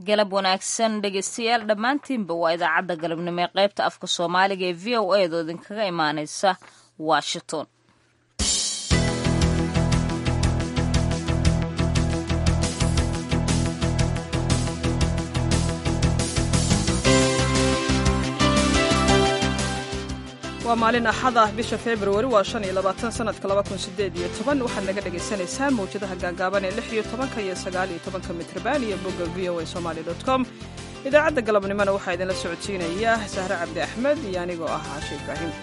galab wanaagsan dhegeystayaal dhammaantiinba waa idaacadda galabnimo ee qaybta afka soomaaliga ee v o a do idinkaga imaaneysa washington. waa maalin axad ah bisha February waa 25 sanadka 2018 waxaad naga dhagaysanaysaan mawjadaha gaagaaban ee 16 iyo 19 mitrban iyo bogga voasomali.com. idaacadda galabnimona waxaa idinla socodsiinaya Sahra Cabdi Axmed iyo anigoo ah Caashi Ibraahim.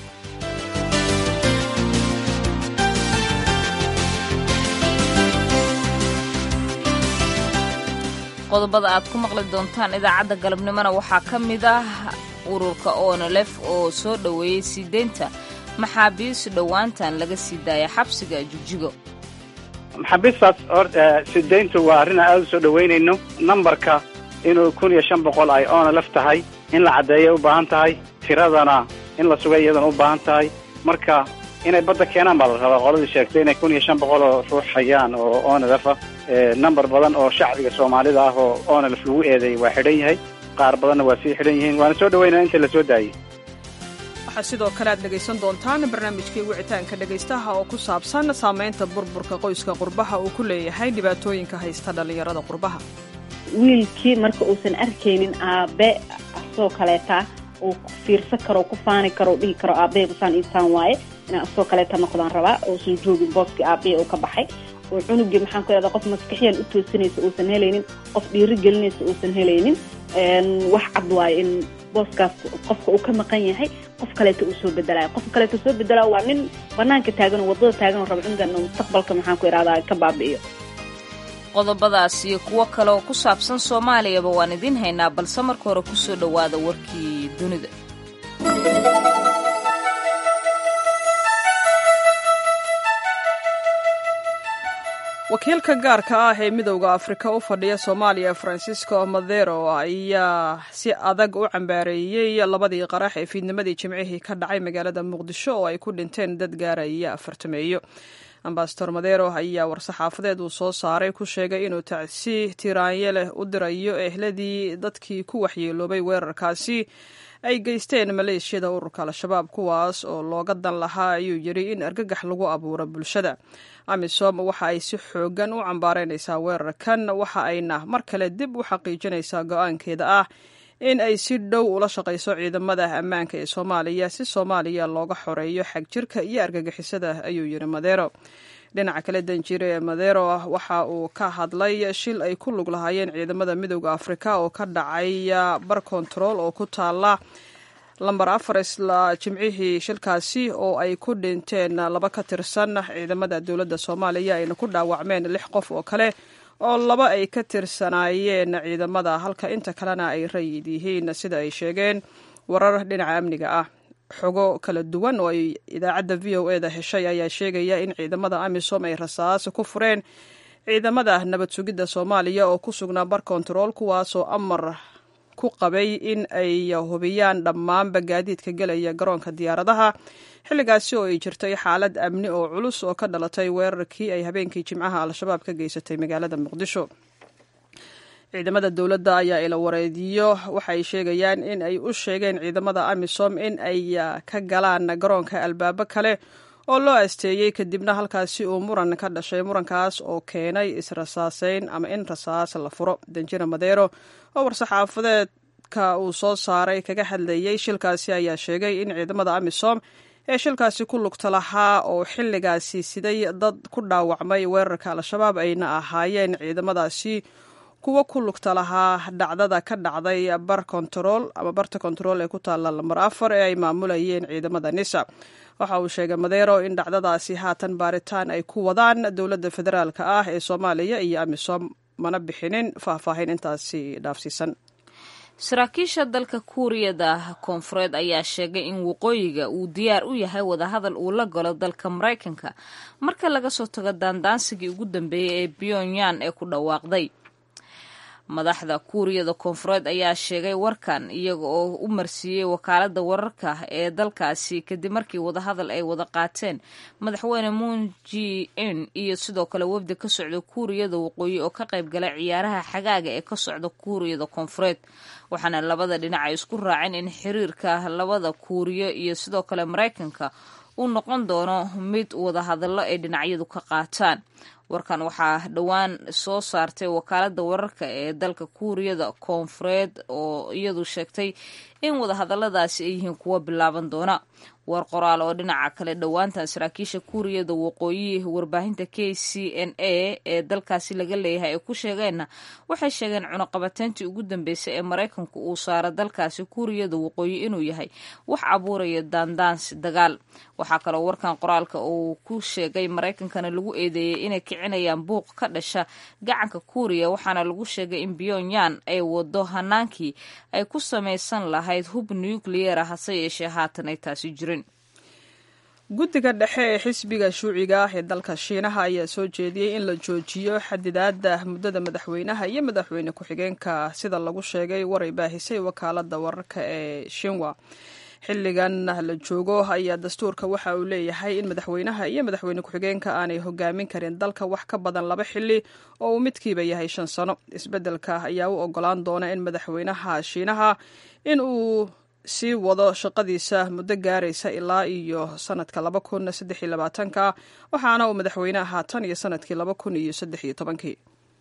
qodobada aad ku maqli doontaan idaacadda galabnimona waxaa ka mid ah ururka ONLF oo soo dhoweeyey siideynta maxaabiis dhowaantan laga sii daaya xabsiga Jigjigo. maxaabiistaas siideyntu waa arrin aad u soo dhoweynayno. nambarka inuu 1500 ay ONLF tahay in la caddeeyo u baahan tahay, tiradana in la sugay iyadana u baahan tahay. marka inay badda keenaan baa la rabaa. qoladii sheegtay inay 1500 oo ruux hayaan oo ONLF ah. nambar badan oo shacbiga Soomaalida ah oo ONLF lagu eedeeyay waa xidhan yahay, qaar badanna waa sii xidhan yihiin. waana soo dhaweynaa inta la soo daayay. waxaa sidoo kale aad dhegaysan doontaan barnaamijkii wicitaanka dhegaystaha oo ku saabsan saamaynta burburka qoyska qurbaha uu ku leeyahay dhibaatooyinka haysta dhallinyarada qurbaha. wiilkii marka uusan arkaynin aabe asoo kaleeta uu fiirsan karo, ku faani karo, dhihi karo aabe busaan insaan waaye inaan asoo kaleeta noqdaan rabaa, uusan joogin booskii aabe uu ka baxay. oo cunugii maxaan ku leedahay qof maskaxiyan u toosinaysa uusan helaynin, qof dhiiri gelinaysa uusan helaynin. wax cad waaye in booskaas qofka uu ka maqan yahay, qof kaleeta uu soo bedelayo. qof kaleeta soo bedelayo waa nin banaanka taagan oo wadada taagan oo raba cunugan mustaqbalka maxaan ku iraadaa ka baabi'iyo. qodobadaas iyo kuwo kale oo ku saabsan Soomaaliyaba waan idin haynaa, balse marka hore ku soo dhowaada warkii dunida. wakiilka gaarka ah ee midowda Afrika u fadhiya Soomaaliya Francisco Madero ayaa si adag u cambaareeyay labadii qarax ee fiidnimadii Jimcihii ka dhacay magaalada Muqdisho oo ay ku dhinteen dad gaaraya 40. Ambassador Madero ayaa war-saxaafadeed uu soo saaray ku sheegay inuu tacsi tiraanye leh u dirayo ehladii dadkii ku waxyeeloobay weerarkaasi ay geysteen maleeshiyada ururka Al-Shabaab, kuwaas oo looga dan lahaa ayuu yiri in argagax lagu abuuro bulshada. AMISOM waxa ay si xoogan u cambaareynaysaa weerarkan, waxa ayna mar kale dib u xaqiijinaysaa go'aankeeda ah in ay si dhow ula shaqayso ciidamada ammaanka ee Soomaaliya si Soomaaliya looga xoreeyo xagjirka iyo argagixisada, ayuu yiri Madero. dhinaca kale danjire Madero waxa uu ka hadlay shil ay ku lug lahaayeen ciidamada midowda Afrika oo ka dhacay bar control oo ku taala lambar 4 isla Jimcihii. shilkaasi oo ay ku dhinteen 2 ka tirsan ciidamada dowladda Soomaaliya ayna ku dhaawacmeen 6 qof oo kale oo 2 ay ka tirsanaayeen ciidamada halka inta kalena ay rayid yihiin, sida ay sheegeen warar dhinaca amniga ah. xogo kala duwan oo ay idaacadda VOA-da heshay ayaa sheegaya in ciidamada AMISOM ay rasaas ku fureen ciidamada nabad sugidda Soomaaliya oo ku sugnaa bar control, kuwaasoo amar ku qabay in ay hubiyaan dhammaanba gaadiidka gelaya garoonka diyaaradaha xilligaasi oo ay jirtay xaalad amni oo culus oo ka dhalatay weerarkii ay habeenkii Jimcaha Al-Shabaab ka geysatay magaalada Muqdisho. ciidamada dowladda ayaa ila wareediyo waxay sheegayaan in ay u sheegeen ciidamada AMISOM in ay ka galaan garoonka albaabo kale oo loo asteeyey, kadibna halkaasi uu muran ka dhashay. murankaas oo keenay israsaaseyn ama in rasaas la furo. danjire Madero oo war-saxaafadeedka uu soo saaray kaga hadlayay shilkaasi ayaa sheegay in ciidamada AMISOM ee shilkaasi ku lugta lahaa oo xilligaasi siday dad ku dhaawacmay weerarka Al-Shabaab ayna ahaayeen ciidamadaasi kuwa ku lugta lahaa dhacdada ka dhacday barta control ee ku taala lambar 4 ee ay maamulayeen ciidamada NISA. waxa uu sheegay Madero in dhacdadaasi haatan baaritaan ay ku wadaan dowladda federaalka ah ee Soomaaliya iyo AMISOM, mana bixinin faahfaahin intaasi dhaafsiisan. saraakiisha dalka Kuuriyada Koonfureed ayaa sheegay in waqooyiga uu diyaar u yahay wadahadal uu la galo dalka Mareykanka marka laga soo tago daandaansigii ugu dambeeyay ee Pyongyang ee ku dhawaaqday. madaxda kuuriyada koonfureed ayaa sheegay warkan iyaga oo u marsiiyey wakaaladda wararka ee dalkaasi kadib markii wadahadal ay wada qaateen madaxweyne Moon Jae-in iyo sidoo kale wafdi ka socda kuuriyada waqooyi oo ka qayb galay ciyaaraha xagaaga ee ka socda kuuriyada koonfureed waxaana labada dhinac ay isku raaceen in xiriirka labada kuuriyo iyo sidoo kale Mareykanka uu noqon doono mid wadahadallo ay dhinacyadu ka qaataan warkan waxaa dhowaan soo saartay wakaaladda wararka ee dalka kuuriyada koonfureed oo iyadu sheegtay in wadahadalladaasi ay yihiin kuwo bilaaban doona war qoraal oo dhinaca kale dhowaantan saraakiisha kuuriyada waqooyi warbaahinta KCNA ee dalkaasi laga leeyahay ay ku sheegeenna waxay sheegeen cunaqabateyntii ugu dambeysay ee Mareykanku uu saaro dalkaasi kuuriyada waqooyi inuu yahay wax abuuraya daandaansi dagaal waxaa kaloo warkan qoraalka uu ku sheegay Mareykankana lagu eedeeyey inay kicinayaan buuq ka dhasha gacanka kuuriya waxaana lagu sheegay in Pyongyang ay wado hanaankii ay ku samaysan lahayd hub nuclear hase yeeshee haatan ay taasi jirin guddiga dhexe ee xisbiga shuuciga ah ee dalka shiinaha ayaa soo jeediyey in la joojiyo xadidaadda muddada madaxweynaha iyo madaxweyne ku-xigeenka sida lagu sheegay waray baahisay wakaaladda wararka ee Xinhua xilligan la joogo ayaa dastuurka waxa uu leeyahay in madaxweynaha iyo madaxweyne ku-xigeenka aanay hogaamin karin dalka wax ka badan 2 xilli oo uu midkiiba yahay 5 sano isbeddelka ayaa u ogolaan doona in madaxweynaha shiinaha in uu sii wado shaqadiisa muddo gaaraysa ilaa iyo sanadka 2023 waxaana uu madaxweynaha tan iyo sanadkii 2013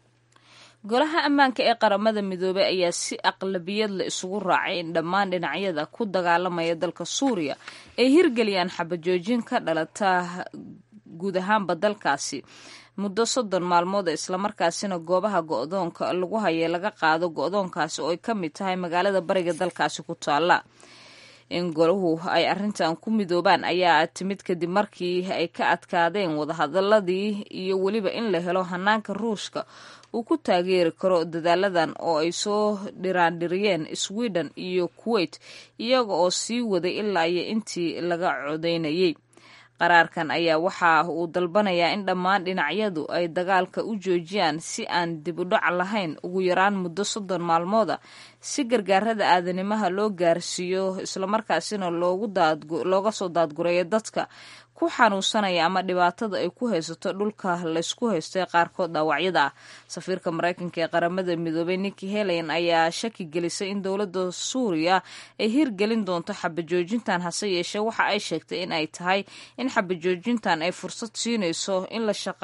golaha ammaanka ee qaramada midoobay ayaa si aqlabiyad la isugu raacay in dhammaan dhinacyada ku dagaalamaya dalka Suuriya ay hirgeliyaan xabajoojin ka dhalata guud ahaanba dalkaasi muddo 30 maalmood islamarkaasina goobaha go'doonka lagu hayay laga qaado go'doonkaasi oo ay ka mid tahay magaalada bariga dalkaasi ku taala in golahu ay arrintan ku midoobaan ayaa timid kadib markii ay ka adkaadeen wadahadaladii iyo weliba in la helo hanaanka Ruushka uu ku taageeri karo dadaaladan oo ay soo dhiraandhiriyeen Sweden iyo Kuwait iyaga oo sii waday ilaa iyo intii laga codeynayay qaraarkan ayaa waxa uu dalbanayaa in dhammaan dhinacyadu ay dagaalka u joojiyaan si aan dib u dhac lahayn ugu yaraan muddo 30 maalmooda si gargaarada aadanimaha loo gaarsiiyo islamarkaasina looga soo daadgureeyo dadka ku xanuunsanaya ama dhibaatada ay ku haysato dhulka laysku haystay qaarkood dhaawacyada ah safiirka Mareykanka ee qaramada midoobay Nikki Haley ayaa shaki gelisay in dowladda Suuriya ay hirgelin doonto xabajoojintan hase yeeshee waxa ay sheegtay in ay tahay in xabajoojintan ay fursad siinayso in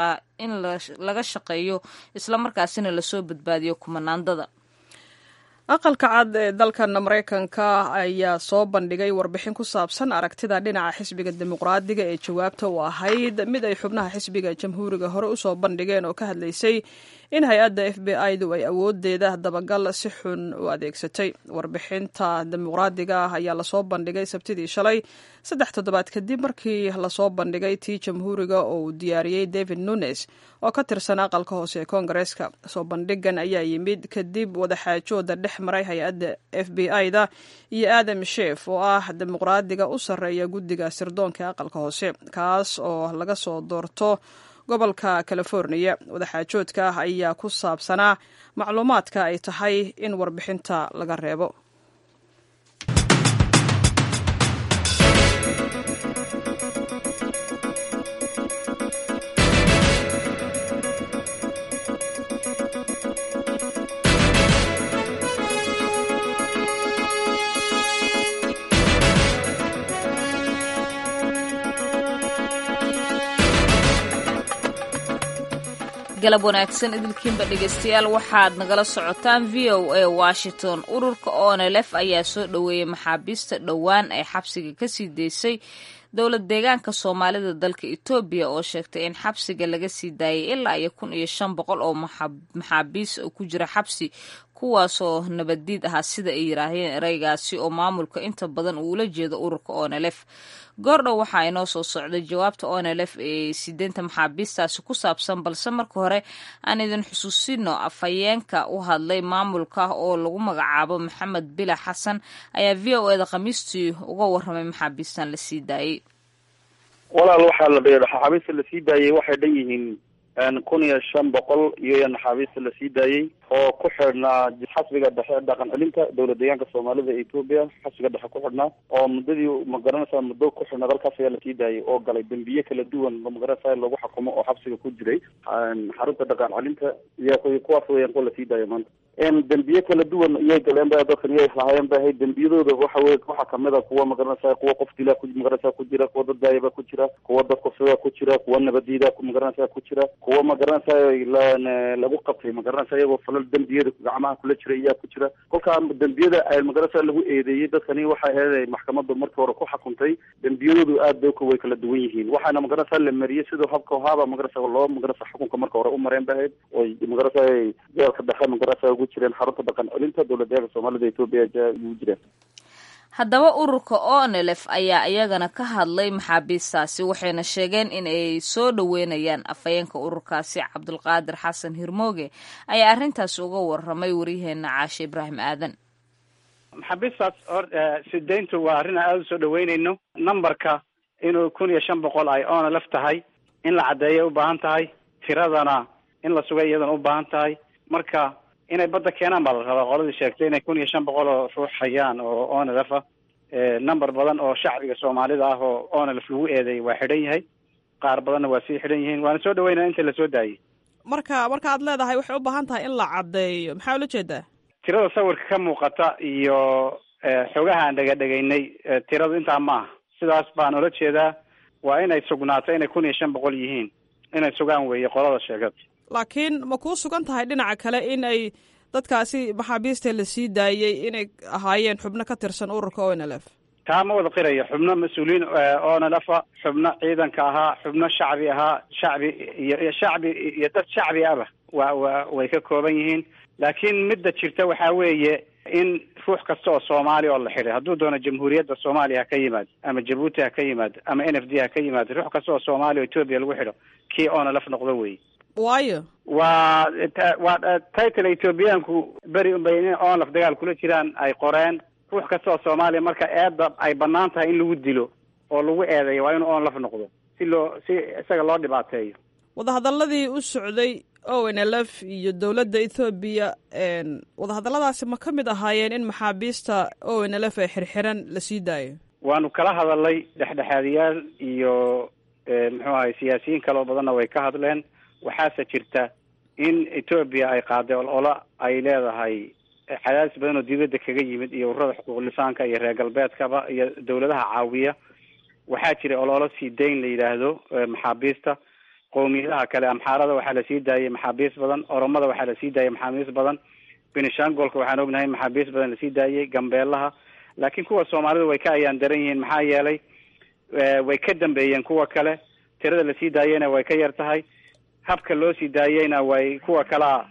laga shaqeeyo islamarkaasina lasoo badbaadiyo kumanaandada aqalka cad ee dalkan Mareykanka ayaa soo bandhigay warbixin ku saabsan aragtida dhinaca xisbiga dimuqraadiga ee jawaabta u ahayd mid ay xubnaha xisbiga jamhuuriga hore u soo bandhigeen oo ka hadlaysay in hay-adda FBI-du ay awoodeeda dabagal si xun u adeegsatay warbixinta dimuqraadiga ayaa lasoo bandhigay sabtidii shalay 3 toddobaad kadib markii lasoo bandhigay tii jamhuuriga oo uu diyaariyey David Nunes oo ka tirsan aqalka hoose ee Koongareeska soo bandhigan ayaa yimid kadib wadaxaajooda dhex maray hay-adda FBI-da iyo Adam Schiff oo ah dimuqraadiga u sarreeya guddiga sirdoonka aqalka hoose kaas oo laga soo doorto gobolka California wadaxaajoodka ayaa ku saabsanaa macluumaadka ay tahay in warbixinta laga reebo galab wanaagsan idilkiinba dhegeystayaal waxaad nagala socotaan VOA Washington ururka ONLF ayaa soo dhoweeyey maxaabiista dhowaan ay xabsiga ka sii daysay dowlad deegaanka Soomaalida dalka Itoobiya oo sheegtay in xabsiga laga sii daayay ilaa iyo 1500 oo maxaabiis ku jira xabsi kuwaasoo nabadiid ahaa sida ay yiraahdeen ereygaasi oo maamulka inta badan uu la jeedo ururka ONLF goordhow waxaa inoo soo socday jawaabta ONLF ee 80 maxaabiistaasi ku saabsan balse marka hore aan idin xusuusino afhayeenka u hadlay maamulka oo lagu magacaabo Maxamed Bila Xasan ayaa VOA-da Khamiistii uga warramay maxaabiistan la sii daayay walaal waxaa la beeray maxaabiista la sii daayay waxay dhan yihiin $1,500 iyo naxaabiista la sii daayey oo ku xidhnaa xasbiga dhexe dhaqan celinta dowlad deegaanka soomaalida ee Ethiopia, xasbiga dhexe ku xidhnaa oo muddadii magaranaysaa muddo ku xidhnaa dalkaas ayaa la sii daayey oo galay dambiye kala duwan oo magaranaysaa lagu xukumo oo xabsiga ku jiray xarunta dhaqan celinta iyo kuwaas weeyaan kuwa la sii daayay maanta. dambiye kala duwan iyay galeen ba dadkan iyay lahaayeen ba hay dambiyadooda waxaa kamid a kuwa magaranaysaa kuwa qof dila magaranaysaa ku jira, kuwa dad daayaba ku jira, kuwa dad kufsada ku jira, kuwa nabadiida magaranaysaa ku jira, kuwa magaranaysaa lagu qabtay magaranaysaa iyagoo falal dambiyada gacmaha kula jira iyaa ku jira. kolkaa dambiyada ay magaranaysaa lagu eedeeyey dadkani waxay ahayd maxkamadda markii hore ku xukuntay dambiyadoodu aad bay way kala duwan yihiin, waxaana magaranaysaa la mariyey sidoo habka haaba magaranaysaa loo magaranaysaa xukunka marka hore u mareen ba ahayd oo magaranaysaa jeelka dhexe magaranaysaa ugu jireen xarunta dhaqan celinta dowlad deegaanka soomaalida Ethiopia ugu jireen. haddaba ururka ONLF ayaa iyagana ka hadlay maxaabiistaasi waxayna sheegeen in ay soo dhaweynayaan. afhayeenka ururkaasi Cabdulqaadir Xasan Hirmooge ayaa arrintaasi uga warramay waryaheena Caashe Ibraahim Aadan. maxaabiistaas sideyntu waa arrin aad u soo dhaweynayno. numberka inuu 1,500 ay ONLF tahay in la caddeeyo u baahan tahay, tiradana in la sugay iyadana u baahan tahay. marka inay badda keenaan baa la rabaa. qoladii sheegtay inay 1,500 oo ruux hayaan oo ONLF ah. number badan oo shacbiga Soomaalida ah oo ONLF lagu eedeeyay waa xidhan yahay, qaar badanna waa sii xidhan yihiin. waana soo dhaweynaa inta la soo daayay. marka aad leedahay waxay u baahan tahay in la caddeeyo, maxaa ula jeedaa? tirada sawirka ka muuqata iyo xogaha aan dhagaynay tiradu intaa maaha. sidaas baan ula jeedaa. waa inay sugnaato inay 1,500 yihiin, inay sugaan weeye qolada sheegad. laakiin ma kuu sugan tahay dhinaca kale in ay dadkaasi maxaabiista la sii daayey inay ahaayeen xubno ka tirsan ururka ONLF? taa ma wada qirayo. xubno mas-uuliyiin ONLF, xubno ciidanka ahaa, xubno shacbi ahaa, shacbi iyo dad shacbi ahba way ka kooban yihiin. laakiin midda jirta waxaa weeye in ruux kasta oo Soomaali oo la xidhay, hadduu doono jamhuuriyadda Soomaaliya ha ka yimaado ama Jabuuti ha ka yimaado ama NFD ha ka yimaado, ruux kasta oo Soomaali oo Ethiopia lagu xidho kii ONLF noqdo weeye. waayo waa title Ethiopiaanku beri unbay ONLF dagaal kula jiraan ay qoreen. ruux kasta oo Soomaaliya marka eedda ay bannaan tahay in lagu dilo oo lagu eedeeyo waa inuu ONLF noqdo si isaga loo dhibaateeyo. wadahadaladii u socday ONLF iyo dowladda Ethiopia wadahadaladaasi ma ka mid ahaayeen in maxaabiista ONLF ay xirxiran la sii daayo? waanu kala hadalay dhexdhexaadiyaal iyo muxuu ahay siyaasiyiin kale oo badanna way ka hadleen. waxaase jirta in Ethiopia ay qaaday olola ay leedahay cadaadis badan oo dibadda kaga yimid iyo ururada xuquuq lisaanka iyo reer galbeedkaba iyo dowladaha caawiya. waxaa jira ololo sii dayn la yidhaahdo maxaabiista. qowmiyadaha kale Amxaarada waxaa la sii daayay maxaabiis badan, Oromada waxaa la sii daayay maxaabiis badan, Benishangolka waxaan ognahay maxaabiis badan la sii daayay, Gambeelaha. laakiin kuwa Soomaalida way ka ayaan daran yihiin. maxaa yeelay way ka dambeeyeen kuwa kale. tirada la sii daayayna way ka yar tahay. habka loo sii daayayna way kuwa kalaa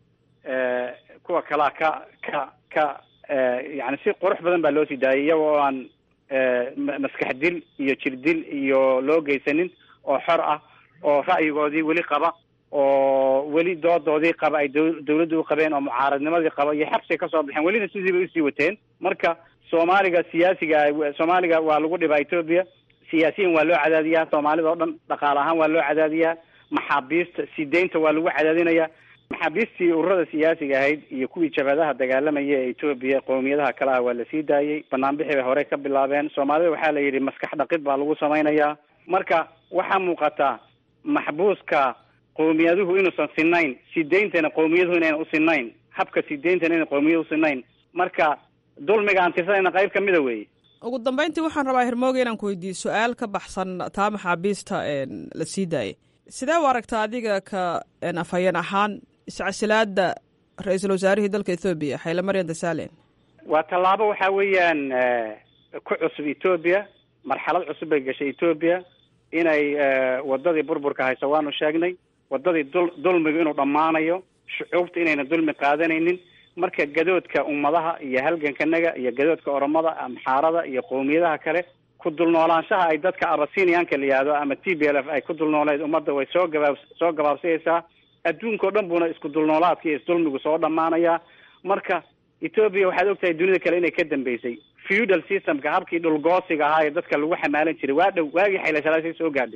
yani si qurux badan baa loo sii daayay iyagoo aan maskax dil iyo jir dil iyo loo geysanin, oo xor ah, oo ra'yigoodii weli qaba, oo weli doodoodii qaba ay dawladdu u qabeen, oo mucaaradnimadii qaba iyo xabsi ka soo baxeen. welina sidii bay usii wateen. marka Soomaaliga waa lagu dhibaa Ethiopia. siyaasiyiin waa loo cadaadiyaa. Soomaalida oo dhan dhaqaale ahaan waa loo cadaadiyaa. maxaabiista sideynta waa lagu cadaadinayaa. maxaabiistii ururada siyaasiga ahayd iyo kuwii jabhadaha dagaalamaya ee Ethiopia qowmiyadaha kale ah waa la sii daayay. banaanbixi bay hore ka bilaabeen. Soomaalida waxaa la yidhi maskax dhaqid baa lagu samaynayaa. marka waxaa muuqata maxbuuska qowmiyaduhu inuusan sinayn, sideyntana qowmiyaduhu inaynan u sinayn, habka sideyntana inaynan qowmiyaduhu usinayn. marka dulmiga aan tirsanayna qayb ka mida weeye. ugu dambeyntii waxaan rabaa Hirmooge inaan ku weydiiyo su-aal ka baxsan taa maxaabiista la sii daayay. sidee u aragtaa adiga ka afhayeen ahaan iscasilaada ra-iisul wasaarihii dalka Ethiopia Haile Mariam Desalegn? waa tallaabo waxaa weeyaan ku cusub Ethiopia. marxalad cusub bay gashay Ethiopia. inay wadadii burburka hayso waanu sheegnay. wadadii dulmiga inuu dhammaanayo, shucuubta inayna dulmi qaadanaynin. marka gadoodka ummadaha iyo halgankanaga iyo gadoodka Oromada, Amxaarada iyo qowmiyadaha kale ku dulnoolaanshaha ay dadka Abyssinianka la yidhaahdo ama TPLF ay ku dulnooleed ummadda way soo gabaabsayaysaa. adduunka oo dhan buuna isku dulnoolaadka iyo isdulmigu soo dhammaanayaa. marka Ethiopia waxaad ogtahay dunida kale inay ka dambeysay feudal systemka, habkii dhulgoosiga ahaa ee dadka lagu xamaalan jiray. waagii Haile Selassie soo gaadhay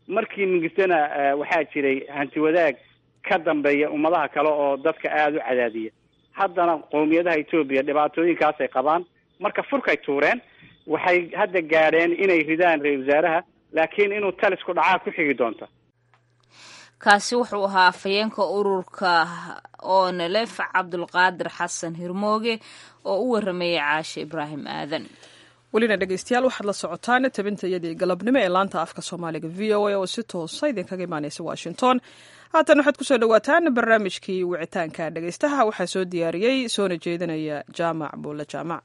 markii mingistana waxaa jiray hanti wadaag ka dambeeya ummadaha kale oo dadka aada u cadaadiya. haddana qowmiyadaha Ethiopia dhibaatooyinkaasay qabaan, marka furkay tuureen. waxay hadda gaadheen inay ridaan ra-iisul wasaaraha, laakiin inuu talisku dhacaa ku xigi doonta. kaasi wuxuu ahaa afhayeenka ururka ONLF Cabdulqaadir Xasan Hirmooge oo u waramayay Caashe Ibraahim Aadan. welina dhegeystayaal waxaad la socotaan tabintayadii galabnimo ee laanta afka Soomaaliga VOA oo si toosa idinkaga imaanaysa Washington. haatan waxaad kusoo dhawaataan barnaamijkii wicitaanka dhegeystaha. waxaa soo diyaariyey soona jeedinaya Jaamac Buulle Jaamac.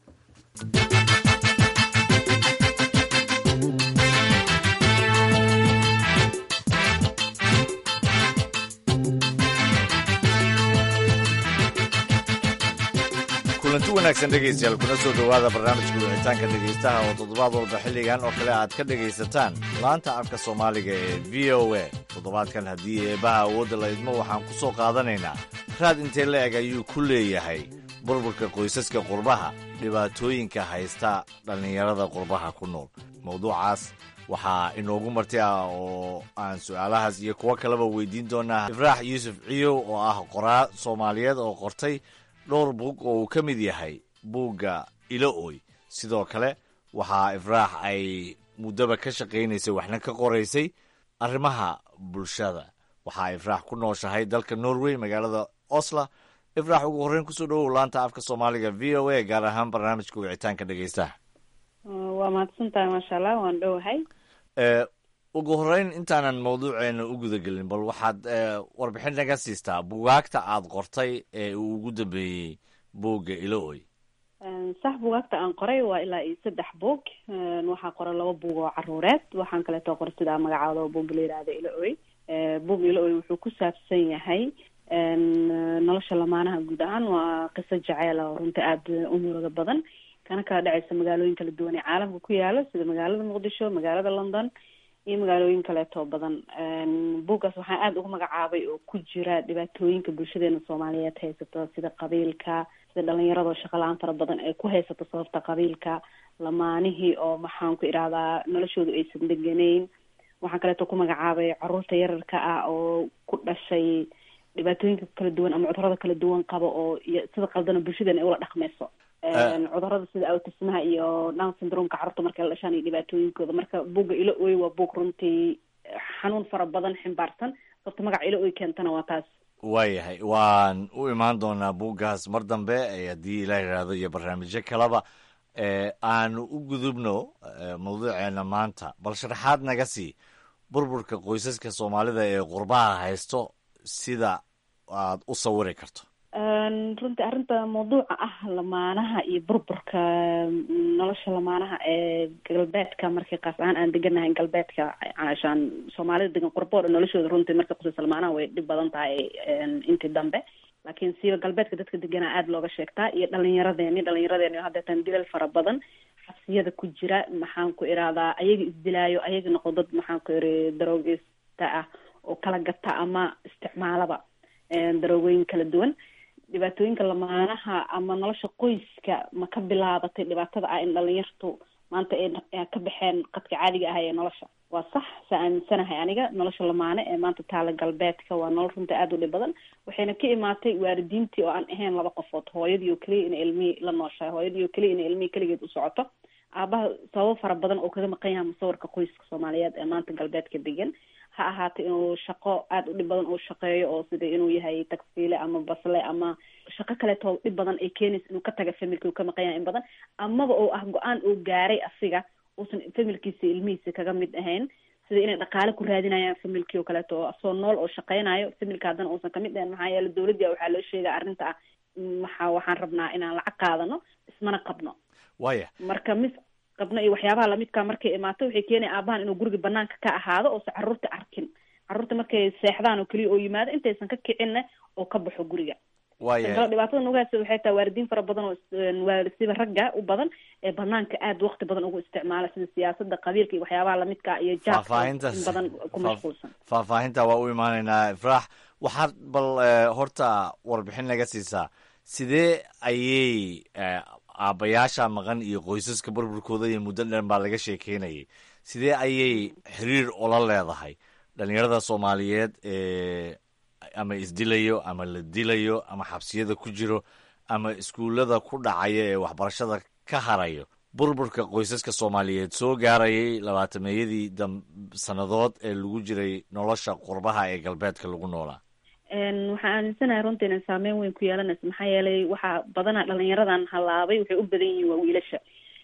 kulanti wanaagsan dhegaystayaal, kuna soo dhowaada barnaamijka wicitaanka dhegaystaha oo toddobaad walba xilligan oo kale aad ka dhegaysataan laanta afka Soomaaliga ee VOA. toddobaadkan haddii eebaha awoodda la idmo waxaan ku soo qaadanaynaa raad intee la eg ayuu ku leeyahay burburka qoysaska qurbaha, dhibaatooyinka haysta dhallinyarada qurbaha ku nool. mawduucaas waxaa inoogu marti ah oo aan su'aalahaas iyo kuwo kaleba weydiin doonaa Ifraax Yuusuf Ciyow oo ah qoraa Soomaaliyeed oo qortay dhowr buug oo uu ka mid yahay buugga Ilo-oy. sidoo kale waxaa Ifraax ay muddaba ka shaqaynaysay waxna ka qoraysay arrimaha bulshada. waxaa Ifraax ku nooshahay dalka Norway, magaalada Oslo. Ifraax, ugu horreyn kusoo dhowow laanta afka Soomaaliga VOA, gaar ahaan barnaamijka wicitaanka dhegaystaha. waa mahadsantahay, maasha allah, waan dhowahay. ugu horreyn intaanan mawduuceena u gudagelin, bal waxaad warbixin naga siistaa bugaagta aad qortay ee uu ugu dambeeyey buugga Ilo-oy. sax, bugaagta aan qoray waa ilaa iyo 3 buug. waxaa qoray 2 buug oo caruureed, waxaan kaleeto qoray sida magacaada buug la yiraahdo Ilo-oy. buug Ilo-oy wuxuu ku saabsan yahay nolosha lamaanaha guud ahaan. waa qiso jacayl oo runtii aada u murugo badan, kana kala dhacaysa magaalooyin kala duwan ee caalamka ku yaala, sida magaalada Muqdisho, magaalada London iyo magaalooyin kaleeto badan. buuggaas waxaan aada ugu magacaabay oo ku jira dhibaatooyinka bulshadeena Soomaaliyeed haysato, sida qabiilka, sida dhalinyarada shaqo la-aan fara badan ee ku haysato sababta qabiilka, lamaanihii oo maxaan ku idhahdaa noloshoodu aysan deganeyn. waxaan kaleeto ku magacaabay caruurta yararka ah oo ku dhashay dhibaatooyinka kala duwan ama cudurada kala duwan qaba oo sida qaldana bulshadeena ay ula dhaqmayso. cudurada sida autismaha iyo Down syndrome-ka carruurta markay la dhashaan iyo dhibaatooyinkooda. marka buugga Ilo-oy waa buug runtii xanuun fara badan ximbaarsan, sababta magaca Ilo-oy keentana waa taas. waayahay, waan u imaan doonaa buuggaas mar dambe haddii ilaa yidhaahdo iyo barnaamijyo kaleba. aanu u gudubno mawduuceena maanta, bal sharaxaad naga sii burburka qoysaska Soomaalida ee qurbaha haysto sida aad u sawiri karto. runtii arrinta mawduuca ah lamaanaha iyo burburka nolosha lamaanaha ee galbeedka, markii qaas ahaan aan deganahay galbeedka, caashaan Soomaalida degan qurbo oo noloshooda runtii marka qoysaska lamaanaha way dhib badan tahay intii dambe, laakiin siiba galbeedka dadka deganaa aada looga sheegtaa. iyo dhalinyaradeeni haddeetan dilal fara badan xabsiyada ku jira, maxaan ku iraadaa ayaga isdilaayo, ayaga noqo dad maxaan ku iri daroogeysta ah oo kala gata ama isticmaalaba daroogooyin kala duwan. dhibaatooyinka lamaanaha ama nolosha qoyska ma ka bilaabatay dhibaatada ah in dhalinyartu maanta ay ka baxeen qadka caadiga ah ee nolosha. waa sax, saa aaminsanahay aniga. nolosha lamaane ee maanta taala galbeedka waa nolol runtii aada u dhib badan, waxayna ka imaatay waalidiintii oo aan ahayn 2 qofood. hooyadii oo keliya inay ilmihii la nooshahay, hooyadii oo keliya inay ilmihii keligeed u socoto. aabaha sababo fara badan oo kaga maqan yahay musawirka qoyska Soomaaliyeed ee maanta galbeedka degan. ha ahaatay inuu shaqo aada u dhib badan uu shaqeeyo, oo sida inuu yahay tagsiile ama basle ama shaqo kaleeto dhib badan ay keenaysa inuu ka taga familkii uu ka maqan yahay in badan, amaba oo ah go-aan uu gaaray asiga uusan familkiisa ilmihiisa kaga mid ahayn, sida inay dhaqaale ku raadinayaan familkii oo kaleeto oo asoo nool oo shaqeynayo, familka haddana uusan kamid ahayn. maxaa yeele dawladda waxaa loo sheegay arrinta ah waxaan rabnaa inaan lacag qaadano, ismana qabno. waya marka qabno iyo waxyaabaha lamidka markay imaato waxay keenaya aabahan inuu guriga banaanka ka ahaado oo carruurta arkin. carruurta markay seexdaan oo keliya oo yimaado intaysan ka kicinna oo ka baxo guriga. dhibaatada nugaas waxay tahay waalidiin fara badan oo sida ragga u badan ee banaanka aada waqti badan ugu isticmaala, sida siyaasada, qabiilka iyo waxyaabaha lamidka iyo jaabka in badan ku mashquulsan. faahfaahinta waa u imaanaynaa. Ifraax, waxaad bal horta warbixin naga siisaa sidee ayay aabbayaasha maqan iyo qoysaska burburkooda iyo muddo dhan baa laga sheekeynayay, sidee ayay xiriir ula leedahay dhalinyarada soomaaliyeed ee ama isdilayo ama la dilayo ama xabsiyada ku jiro ama iskuullada ku dhacaya ee waxbarashada ka harayo burburka qoysaska soomaaliyeed soo gaarayay 20-meeyadii sannadood ee lagu jiray nolosha qurbaha ee galbeedka lagu noolaa? waxaan aaminsanahay runtii inay saameyn weyn ku yeelanayso, maxaa yeelay waxaa badanaa dhalinyaradan halaabay waxay u badan yihiin waa wiilasha.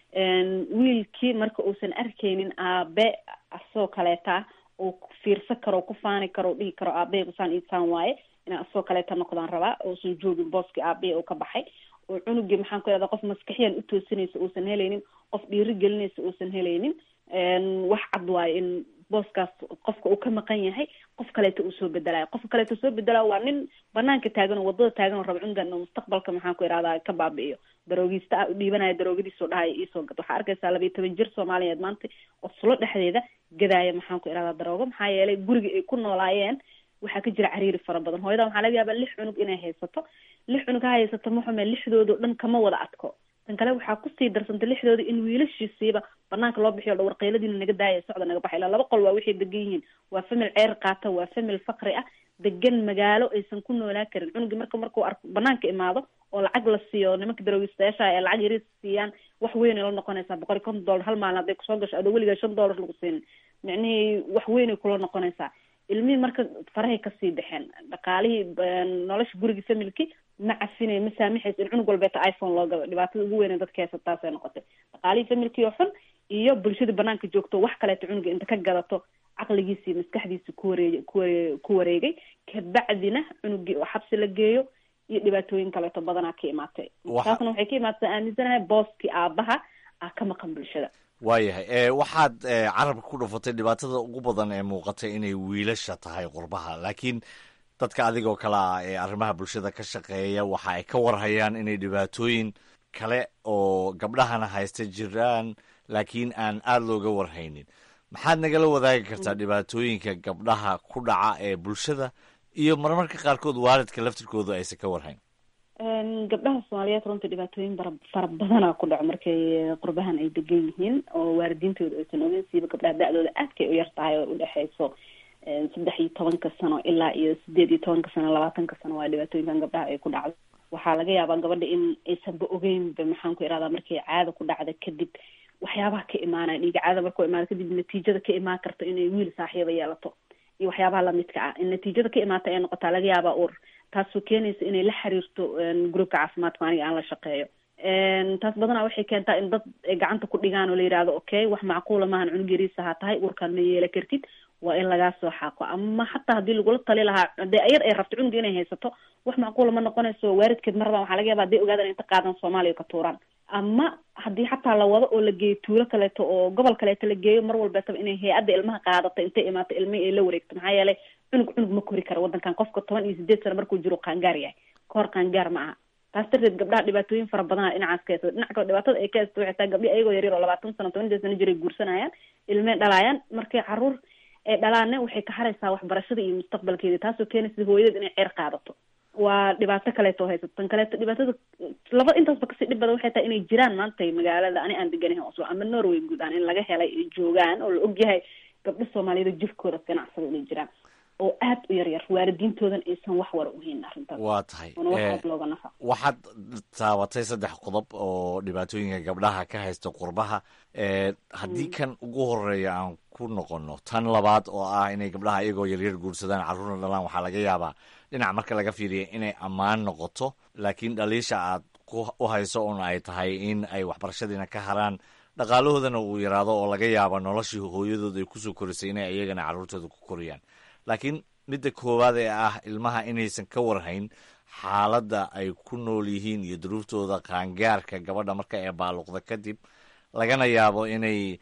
wiilkii marka uusan arkaynin aabe asoo kaleeta uu fiirsan karo, ku faani karo, dhihi karo aabahaygu saan iisaan waaye, inaan asoo kaleeta noqdaan rabaa, uusan joogin booskii aabahey uu ka baxay, oo cunugii maxaan ku ihahdaa qof maskaxiyan u toosinaysa uusan helaynin, qof dhiiri gelinaysa uusan helaynin. wax cad waayo in booskaas qofka uu ka maqan yahay, qof kaleeta uu soo bedelayo. qofka kaleeta soo bedelayo waa nin banaanka taagan oo wadada taagan oo raba cunugan inuu mustaqbalka maxaan ku ihahdaa ka baabi'iyo, daroogiista u dhiibanaya daroogadiisoo dhahaya iisoo gad. waxaa arkaysaa 12 jir Soomaaliyeed maanta Oslo dhexdeeda gadaaya maxaan ku ihahdaa daroogo, maxaa yeelay guriga ay ku noolaayeen waxaa ka jira cariiri fara badan. hooyada waxaa laga yaabaa 6 cunug inay haysato, 6 cunug ha haysato maxume 6dooda dhan kama wada adko. tan kale waxaa kusii darsantay 6dooda in wiilashiisiiba banaanka loo bixiyo dhawr qeyladiina naga daaya socda naga baxay. 2 qol waa wixii degan yihiin, waa famil ceer qaata, waa famil faqri ah, degan magaalo aysan ku noolaa karin. cunugii markuu arko banaanka imaado oo lacag la siiyo, nimanka daroogistayaasha ee lacag yaris siiyaan, wax weyn ay la noqonaysaa. $150 hal maalin hadday kusoo gasho adoo weligaa $5 lagu siinin, micnihii wax weyn ay kula noqonaysaa. ilmihii marka farahay kasii baxeen, dhaqaalihii nolosha gurigii familkii ma cafinay, ma saamixaysa in cunug walbeeta iPhone loo gado. dhibaatada ugu weyn ee dadka haysa taasay noqotay. dhaqaalihii familkii oo xun iyo bulshada banaanka joogto wax kaleeto cunuga inta ka gadato caqligiisii maskaxdiisii ku wareegay, kabacdina cunugii oo xabsi la geeyo iyo dhibaatooyin kaleeto badanaa ka imaatay. taasna waxay ka imaatay aaminsanahay booskii aabaha ka maqan bulshada. waayahay waxaad carabka ku dhufatay dhibaatada ugu badan ee muuqatay inay wiilasha tahay qurbaha, laakiin dadka adigoo kale ah ee arrimaha bulshada ka shaqeeya waxa ay ka warhayaan inay dhibaatooyin kale oo gabdhahana haysta jiraan laakiin aan aada looga warhaynin. maxaad nagala wadaagi kartaa dhibaatooyinka gabdhaha ku dhaca ee bulshada iyo marmarka qaarkood waalidka laftirkooda aysan ka warhayn? gabdhaha Soomaaliyeed runtii dhibaatooyin fara badanaa ku dhaco markay qurbahan ay degan yihiin oo waalidiintooda aysan ogeyn. siiba gabdhaha da-dooda aadkay u yar tahay oo udhexayso 13 sano ilaa iyo 18 sano 20 sano waa dhibaatooyinkan gabdhaha ay ku dhacdo. waxaa laga yaabaa gabadha in aysanba ogeynba maxaan ku ihahdaa markay caada ku dhacda kadib waxyaabaha ka imaanaya, dhiiga caada markuu imaado kadib natiijada ka imaan karta inay wiil saaxiiba yeelato iyo waxyaabaha lamidka ah. in natiijada ka imaata ay noqotaa laga yaabaa uur, taasoo keenaysa inay la xiriirto gruubka caafimaadka aniga aan la shaqeeyo. taas badanaa waxay keentaa in dad ay gacanta ku dhigaan oo la yidhaahdo okay, wax macquula maahan, cunug yariisa ha tahay, urkaan ma yeela kartid, waa in lagaa soo xaaqo. ama xataa haddii lagula tali lahaa hadee ayar ay rabto cunuga inay haysato, wax macquula ma noqonayso. waaridkeed ma rabaan, waxaa laga yaaba hadday ogaadaan inta qaadan Soomaaliya ka tuuraan. ama haddii xataa la wado oo la geeyo tuulo kaleeto oo gobol kaleeto la geeyo, mar walbeetaba inay hay-adda ilmaha qaadato intay imaato ilmihii ay la wareegto. maxaa yeelay cunug ma kori karo wadankan. qofka 18 sano markuu jiro qaangaar yahay, kahor qaangaar ma aha. taas darteed gabdhaha dhibaatooyin fara badanaa dhinacaas ka haysta. dhinaca kale dhibaatada ay ka haysto waxay tahay gabdhi ayagoo yaryar oo 20 sano 18 sano jiray guursanayaan, ilmey dhalaayaan. markay caruur ay dhalaanna waxay ka haraysaa waxbarashada iyo mustaqbalkeeda, taasoo keenaysa hooyadeed inay ceer qaadato. waa dhibaato kaleeto haysato. tan kaleeto dhibaatada laba intaasba kasii dhib badan waxay tahay inay jiraan maanta magaalada ani aan deganahay Oslo ama Norway guud ahaan in laga helay ay joogaan oo la ogyahay gabdho Soomaaliyeed jirkooda ganacsada inay jiraan oo aad u yaryar, waalidiintoodan aysan wax war u hayn arrintaas. waa tahay waxaad taabatay 3 qodob oo dhibaatooyinka gabdhaha ka haysta qurbaha. haddii kan ugu horeeya aan ku noqono, tan labaad oo ah inay gabdhaha iyagoo yaryar guursadaan carruurna dhalaan, waxaa laga yaabaa dhinac marka laga fiiriya inay ammaan noqoto, laakiin dhaliisha aad u hayso un ay tahay in ay waxbarashadiina ka haraan, dhaqaalahoodana uu yaraado oo laga yaaba noloshii hooyadood ay kusoo korisay inay iyagana carruurtooda ku koriyaan. laakiin midda koowaad ee ah ilmaha inaysan ka warhayn xaaladda ay ku nool yihiin iyo duruuftooda qaangaarka gabadha marka ay baaluqda kadib, lagana yaabo inay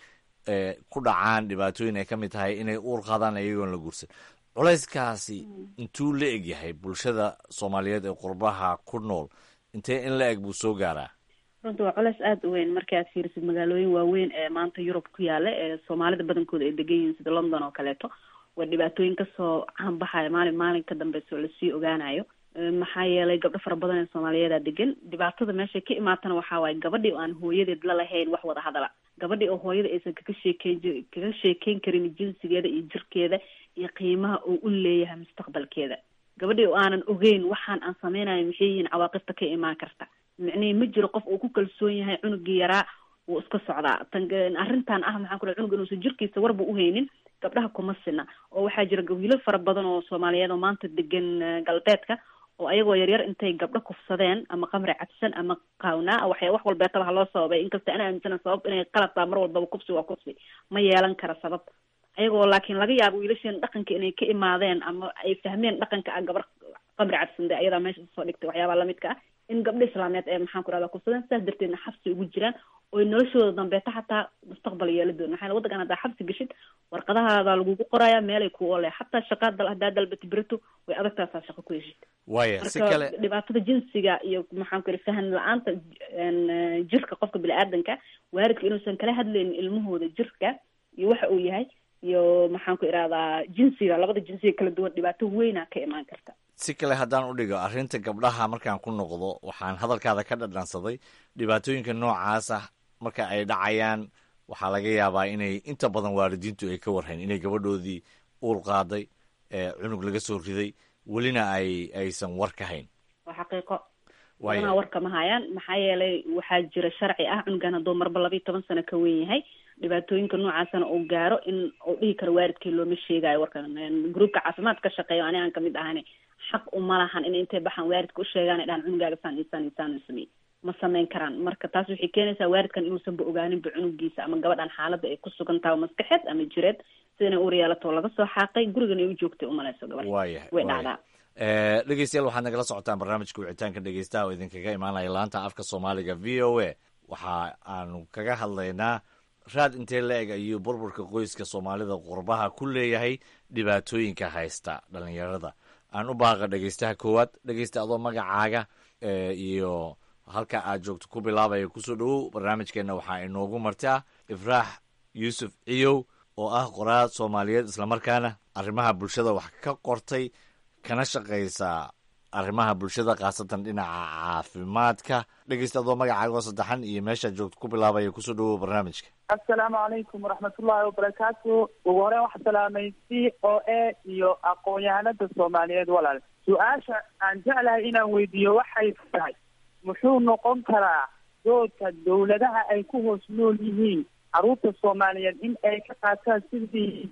ku dhacaan dhibaatooyin ay ka mid tahay inay uur qaadaan iyagoon la guursan. culayskaasi intuu la eg yahay bulshada Soomaaliyeed ee qurbaha ku nool, intee in la eg buu soo gaaraa? runtii waa culays aada u weyn markii aad fiirisid magaalooyin waaweyn ee maanta Yurub ku yaala ee Soomaalida badankooda ay degan yihiin sida London oo kaleeto. waa dhibaatooyin kasoo caanbaxaya maalin ka dambeysa oo lasii ogaanayo. maxaa yeelay gabdho fara badan ee Soomaaliyeed degan. dhibaatada meesha ka imaatana waxaa waaye gabadhii oo aan hooyadeed la lahayn wax wada hadala. gabadhii oo hooyada aysan kaga sheekeyn karin jinsigeeda iyo jirkeeda iyo qiimaha uu u leeyahay mustaqbalkeeda. gabadhii oo aanan ogeyn waxaan aan sameynayo maxay yihiin cawaaqibta ka imaan karta. micnihii ma jiro qof uu ku kalsoon yahay cunugii yaraa wuu iska socdaa. arrintan maxaan ku dhahay cunug inuusan jirkiisa warba uhaynin gabdhaha kuma sina. oo waxaa jira wiilal fara badan oo soomaaliyeed oo maanta degan galbeedka oo ayagoo yaryar intay gabdho kufsadeen ama qamri cabsan ama qaawnaa wax walbeetaba ha loo sababay. inkasta ana aaminsana sabab inay qalad tahay mar walbaba kufsi waa kufsi ma yeelan kara sabab. ayagoo laakiin laga yaabo wiilasheen dhaqanka inay ka imaadeen ama ay fahmeen dhaqanka gabar qamri cabsan de ayadaa meesha soo dhigtay waxyaabaha lamidka ah in gabdho islaameed ee maxaan ku rahdaa kufsadeen sidaas darteedna xabsi ugu jiraan oy noloshooda dambeeta xataa mustaqbal yeela doon. maxaa waddankan haddaa xabsi gashid warqadahaada lagugu qoraya meelay ku ole xataa shaqaa haddaa dalbati berato way adagtaasaa shaqo ku heshid. waaya si kale marka dhibaatada jinsiga iyo maxaan ku fahan la-aanta jirka qofka bini-aadanka waalidka inuusan kala hadlaynin ilmahooda jirka iyo waxa uu yahay iyo maxaan ku irahdaa jinsiga labada jinsiga kala duwan dhibaato weyna ka imaan karta. si kale haddaan u dhigo arrinta gabdhaha markaan ku noqdo waxaan hadalkaada ka dhadhansaday dhibaatooyinka noocaas ah marka ay dhacayaan waxaa laga yaabaa inay inta badan waalidiintu ay ka warhayn inay gabadhoodii uur qaaday cunug laga soo riday welina aysan war ka hayn. waa xaqiiqo badanaa warka ma hayaan maxaa yeelay waxaa jira sharci ah cunugan hadduu marba 12 sano ka weyn yahay dhibaatooyinka noocaasana uu gaaro in uu dhihi karo waalidkii looma sheegayo warkan. gruupka caafimaad ka shaqeeyo ani aan kamid ahani xaq uma lahan in intay baxaan waalidka u sheegaan ay dhahaan cunugaaga saan samey ma sameyn karaan. marka taas waxay keenaysaa waalidkan inuusanba ogaaninba cunugiisa ama gabadhan xaaladda ay ku sugan tahay maskaxeed ama jireed sida inay uur yeelato laga soo xaaqay gurigan ay u joogtay umalayso gabadh way dhacdaa. dhegeystayaal waxaad nagala socotaan barnaamijka wicitaanka dhegeystaha oo idinkaga imaanaya laanta afka soomaaliga v o a waxa aanu kaga hadlaynaa raad intee la-eg ayuu burburka qoyska soomaalida qurbaha ku leeyahay dhibaatooyinka haysta dhalinyarada. aan u baaqa dhegeystaha koowaad. dhegeysta adoo magacaaga iyo halka aad joogto ku bilaabaya kusoo dhawow. barnaamijkeena waxaa inoogu martaa ifraax yuusuf ciyow oo ah qoraal soomaaliyeed islamarkaana arrimaha bulshada wax ka qortay kana shaqaysa arrimaha bulshada khaasatan dhinaca caafimaadka. dhegeysta adoo magacaaga oo saddexan iyo meeshaad joogto ku bilaabaya kusoo dhawow barnaamijka. assalaamu calaykum waraxmatullaahi wabarakaatu. ugu horeen waxaa salaamay c o a iyo aqoon-yahanada soomaaliyeed walaal. su-aasha aan jeclahay inaan weydiiyo waxay tahay muxuu noqon karaa doodka dawladaha ay ku hoos nool yihiin caruurta soomaaliyeed in ay ka qaataan sidii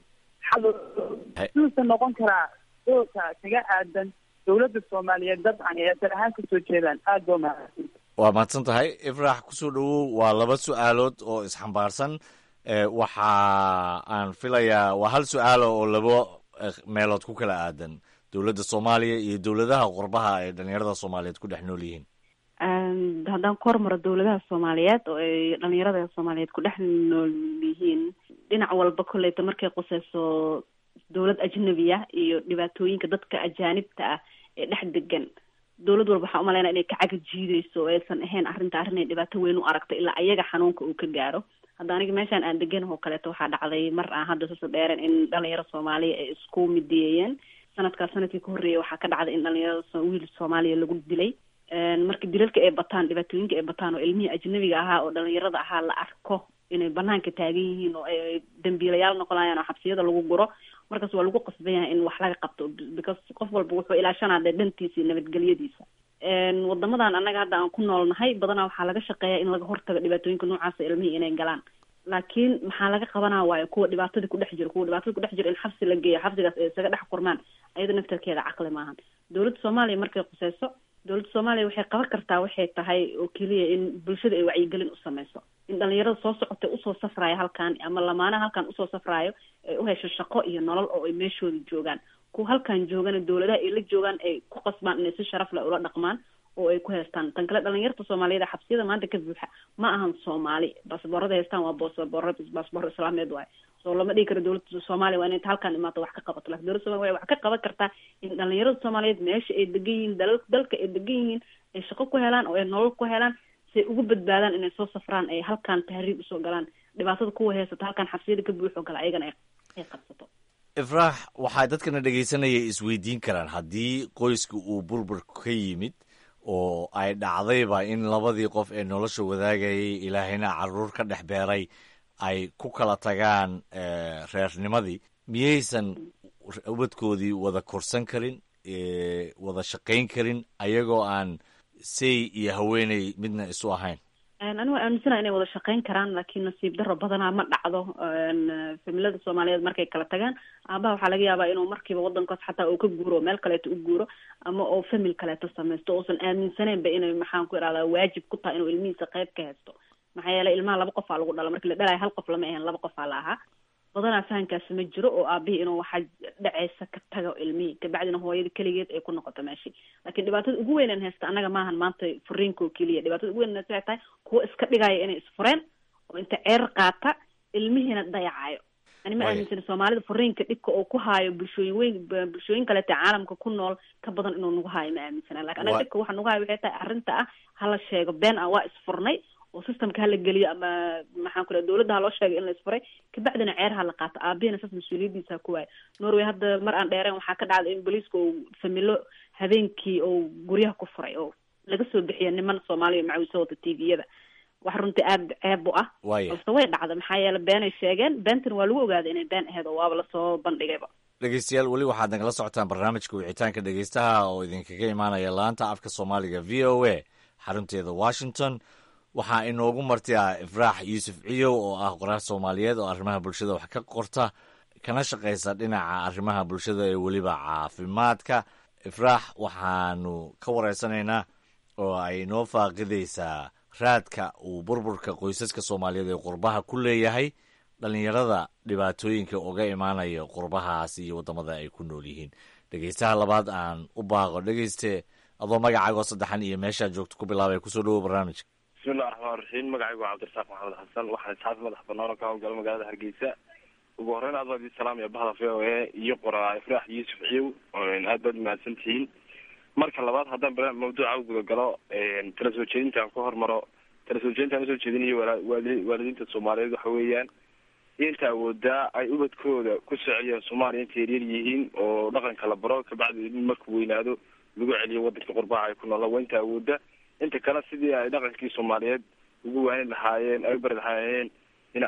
muxuusan noqon karaa doodka kaga aadan dawladda soomaaliyeed dabcan ee asal ahaan kasoo jeedaan. aada baa mahadsan. waa mahadsan tahay ifraax. kusoo dhawow. waa laba su-aalood oo isxambaarsan. waxa aan filayaa waa hal su-aalo oo laba meelood ku kala aadan dowladda soomaaliya iyo dowladaha qurbaha ay dhalinyarada soomaaliyeed ku dhex nool yihiin. haddaan ku hormaro dawladaha soomaaliyeed oo ay dhalinyarada soomaaliyeed ku dhex nool yihiin dhinac walba kolleyta markay quseyso dawlad ajnabiya iyo dhibaatooyinka dadka ajaanibta ah ee dhex degan dawlad walba waxaa umaleynaa inay ka caga jiideyso oo aysan ahayn arrin ay dhibaato weyn u aragto ilaa ayaga xanuunka uu ka gaaro. hadda aniga meeshaan aan degan oo kaleeto waxaa dhacday mar aan hadda sasa dheereen in dhalinyaro soomaaliya ay isku mideeyeen. sanadkaas sanadkii ka horreeyay waxaa ka dhacday in dhalinyarada wiil soomaaliya lagu dilay. marka dilalka ay bataan dhibaatooyinka ay bataan oo ilmihii ajnabiga ahaa oo dhalinyarada ahaa la arko inay banaanka taagan yihiin oo ay dambiilayaal noqonayaan oo xabsiyada lagu guro markaas waa lagu qasban yahay in wax laga qabto because qof walba wuxuu ilaashanaa dee dhantiisa iyo nabadgelyadiisa. wadamadan annaga hadda aan ku noolnahay badanaa waxaa laga shaqeeyaa in laga hortago dhibaatooyinka noocaasa ilmihii inay galaan. laakiin maxaa laga qabanaa waayo kuwa dhibaatadii kudhex jiro in xabsi la geeyo xabsigaas ay isaga dhex kurmaan ayada naftarkeeda caqli maahan. dawladda soomaaliya markay quseyso dawladda soomaaliya waxay qaban kartaa waxay tahay oo keliya in bulshada ay wacyigelin u sameyso in dhalinyarada soo socotay usoo safraayo halkan ama lamaanaha halkan usoo safraayo ay u hesho shaqo iyo nolol oo ay meeshooda joogaan. kuwa halkan joogana dawladaha ay la joogaan ay ku qasbaan inay si sharaf leh ula dhaqmaan oo ay ku heestaan. tan kale dhalinyarta soomaaliyeed xabsiyada maanta ka buuxa ma ahan soomaali baasboorada heestaan waa baasboor islaameed waaye. soo lama dhigi karo dawladda soomaaliya waa inay halkan imaato wax ka qabato. laakiin dawladda soomaliya wax ka qaban kartaa in dhalinyarada soomaaliyeed meesha ay degan yihiin dalka ay degan yihiin ay shaqo ku helaan oo ay nolol ku helaan si ay ugu badbaadaan inay soo safraan ay halkan tahriib usoo galaan dhibaatada kuwa heysata halkan xabsiyada ka buuxo kale ayagana ay qabsato. ifraax waxaa dadkana dhegaysanaya isweydiin karaan haddii qoyska uu burbur ka yimid oo ay dhacdayba in labadii qof ee nolosha wadaagayay ilaahayna caruur ka dhex beeray ay ku kala tagaan reernimadii miyaysan ubadkoodii wada korsan karin wada shaqayn karin ayagoo aan say iyo haweeney midna isu ahayn anigu aaminsana inay wada shaqayn karaan laakiin nasiib daro badanaa ma dhacdo familada soomaaliyeed markay kala tagaan aabaha waxaa laga yaabaa inuu markiiba wadankaas xataa uu ka guuro meel kaleeto u guuro ama oo famil kaleeto samaysto uusan aaminsaneynba inay maxaan ku irahdaa waajib ku tahay inuu ilmihiisa qayb ka haysto maxaa yeelay ilmaha 2 qof aa lagu dhala markii la dhalayo 1 qof lama ahayn 2 qof aa la ahaa badanaa fahankaasi ma jiro oo aabihii inuu waxaa dhacaysa ka tago ilmihii kabacdina hooyada keligeed ay ku noqoto meeshii laakiin dhibaatada ugu weyn aan haysta annaga maahan maanta furiinka oo keliya dhibaatada ugu weyn waxay tahay kuwa iska dhigaya inay isfureen oo inta ceer qaata ilmihiina dayacayo ani ma aaminsan Soomaalida furiinka dhibka oo ku haayo bulshooyin kale caalamka ku nool ka badan inuu nagu haayo ma aaminsan laakiin anaga dhibka waxa nagu haayo waxay tahay arrinta ah hala sheego been ah waa isfurnay oo systemka hala geliyo ama maxaan ku leeyahay dawladda loo sheegay in la isfuray kabacdina ceer hala qaato aabina sas mas'uuliyadiisa ku waay Norway hadda mar aan dheereen waxaa ka dhacday in booliiska uu familo habeenkii oo guryaha ku furay oo laga soo bixiyo niman Soomaaliya macawisa wada TV-yada wax runtii aad ceeb u ah oo way dhacda maxaa yeelay been ay sheegeen beentan waa lagu ogaaday inay been ahayd oo waaba la soo bandhigayba dhegeystayaal weli waxaad nagala socotaan barnaamijka wicitaanka dhegeystaha oo idinkaga imaanaya laanta afka Soomaaliga VOA xarunteeda Washington waxaa inoogu martiya Ifraax Yuusuf Ciyow oo ah qoraal Soomaaliyeed oo arrimaha bulshada wax ka qorta kana shaqeysa dhinaca arrimaha bulshada ee weliba caafimaadka Ifraax waxaanu ka wareysanaynaa oo ay noo faaqidaysaa raadka uu burburka qoysaska Soomaaliyeed ee qurbaha ku leeyahay dhalinyarada dhibaatooyinka uga imaanaya qurbahaas iyo wadamada ay ku nool yihiin dhegeystaha labaad aan u baaqo dhegeyste adoo magacaaga saddexan iyo meesha joogto ku bilaabay ku soo dhawo barnaamijka bismillahi raxmaani raxiim magacaygu waa cabdirasaaq maxamed xasan waxaan isxaaf madax bannaan oo ka howlgala magaalada Hargeysa ugu horreyn aad baad salaam iyo bahda VOA iyo qoraa Ifraax Yuusuf Ciyow aad baad mahadsantihiin marka labaad haddaan mawduuca u guda galo tala soo jeedintaan ku hormaro tala soo jeedintaan soo jeedinayo waalidiinta Soomaaliyeed waxa weeyaan inta awoodaa ay ubadkooda ku sociyeen Soomaaliya intay yar yihiin oo dhaqanka la baro kabacdi markuu weynaado lagu celiyo wadanka qurbaha ay ku noolaa inta awooda inta kale sidii ay dhaqankii Soomaaliyeed ugu waanin lahaayeen ay bari lahaayeen in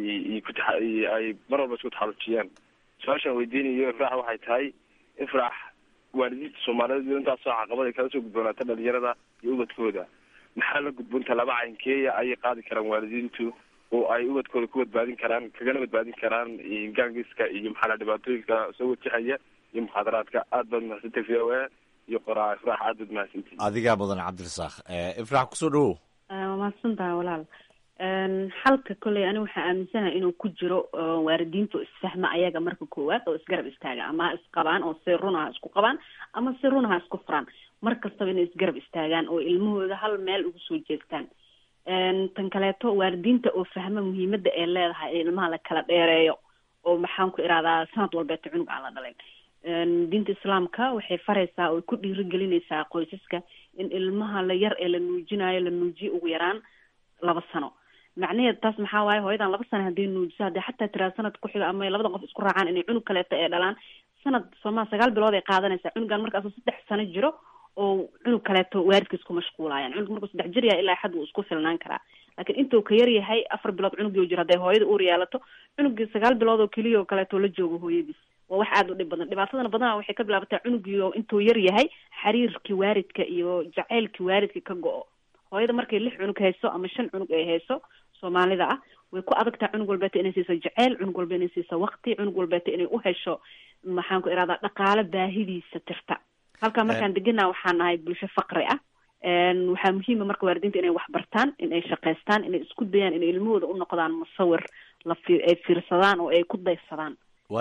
ay mar walba isku taxalujiyaan su-aashaan weydiinayo Ifraax waxay tahay Ifraax waalidiinta Soomaaliyeed intaas oo caqabad ay kala soo gudboonaata dhalinyarada iyo ubadkooda maxaa la gudboonta laba caynkeeya ay qaadi karaan waalidiintu oo ay ubadkooda ku badbaadin karaan kagana badbaadin karaan gaangiska iyo maxaa dhibaatooyinka soo wajahaya iyo muxaadaraadka aad baad mahadsantahay VOA iyo qoraa Ifraax aad baad mahadsantahay adiga mudan Cabdirasaaq Ifraax ku soo dhawo mahadsantahay walaal xalka kulay aniga waxaan aaminsanahay inuu ku jiro waalidiintu isfahma ayaga marka koowaad oo isgarab istaaga ama isqabaan oo si runaha isku qabaan ama si runaha isku furaan markastaba inay isgarab istaagaan oo ilmahooda hal meel ugu soo jeestaan tan kaleeto waalidiinta oo fahma muhiimadda ay leedahay in ilmaha la kala dheereeyo oo maxaan ku iraadaa sanad walbeeta cunug aan la dhalin diinta islaamka waxay faraysaa oo ku dhiirigelinaysaa qoysaska in ilmaha la yar ee la nuujinayo la nuujiyo ugu yaraan 2 sano macnaheedu taas maxaa waaye hooyadan 2 sano haddii nuujiso haddii xataa tiraa sanad ku xiga ama 2 qof isku raacaan inay cunug kaleeto ay dhalaan sanad Soomaa 9 bilood ay qaadanaysaa cunugan markaas 3 sano jiro oo cunug kaleeto waalidkiis ku mashquulayaan cunug markuu 3 jir yahay ilaa xad uu isku filnaan karaa laakiin intuu ka yar yahay 4 bilood cunugii jiro haday hooyada uur yeelato cunugii 9 bilood oo kaliya oo kaleeto la joogo hooyadiis waa wax aad u dhib badan dhibaatadana badanaa waxay ka bilaabataa cunugii oo intuu yar yahay xiriirkii waalidka iyo jacaylkii waalidka ka go'o hooyada markay 6 cunug hayso ama 5 cunug ay hayso Soomaalida ah way ku adagtaa cunug walba inay siiso jacayl cunug walba inay siiso waqti cunug walba inay u hesho maxaan ku iraadaa dhaqaale baahidiisa tirta halka markaan deganaa waxaan nahay bulsho faqri ah waxaa muhiim ah marka waalidiinta inay wax bartaan inay shaqeystaan inay isku dayaan inay ilmahooda u noqdaan musawir ay fiirsadaan oo ay ku daysadaan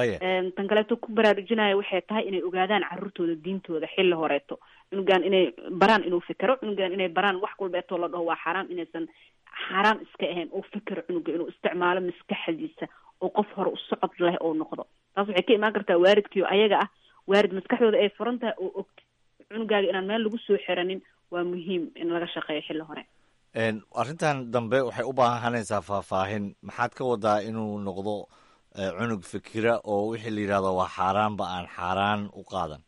tan kaleeto ku baraarujinaya waxay tahay inay ogaadaan carruurtooda diintooda xilli horeeto cunugan inay baraan inuu fikiro cunugan inay baraan wax walbeeto la dhaho waa xaraam inaysan xaraam iska ahayn oo fikiro cunuga inuu isticmaalo maskaxdiisa oo qof hore u socod leh oo noqdo taas waxay ka imaan kartaa waalidkii ayaga ah waalid maskaxdooda ay furan tahay oo og cunugaaga inaan meel lagu soo xiranin waa muhiim in laga shaqeeyo xilli hore arrintan dambe waxay u baahanaysaa faahfaahin maxaad ka wadaa inuu noqdo cunug fikira oo wixii la yidhahdo waa xaaraanba aan xaaraan u qaadan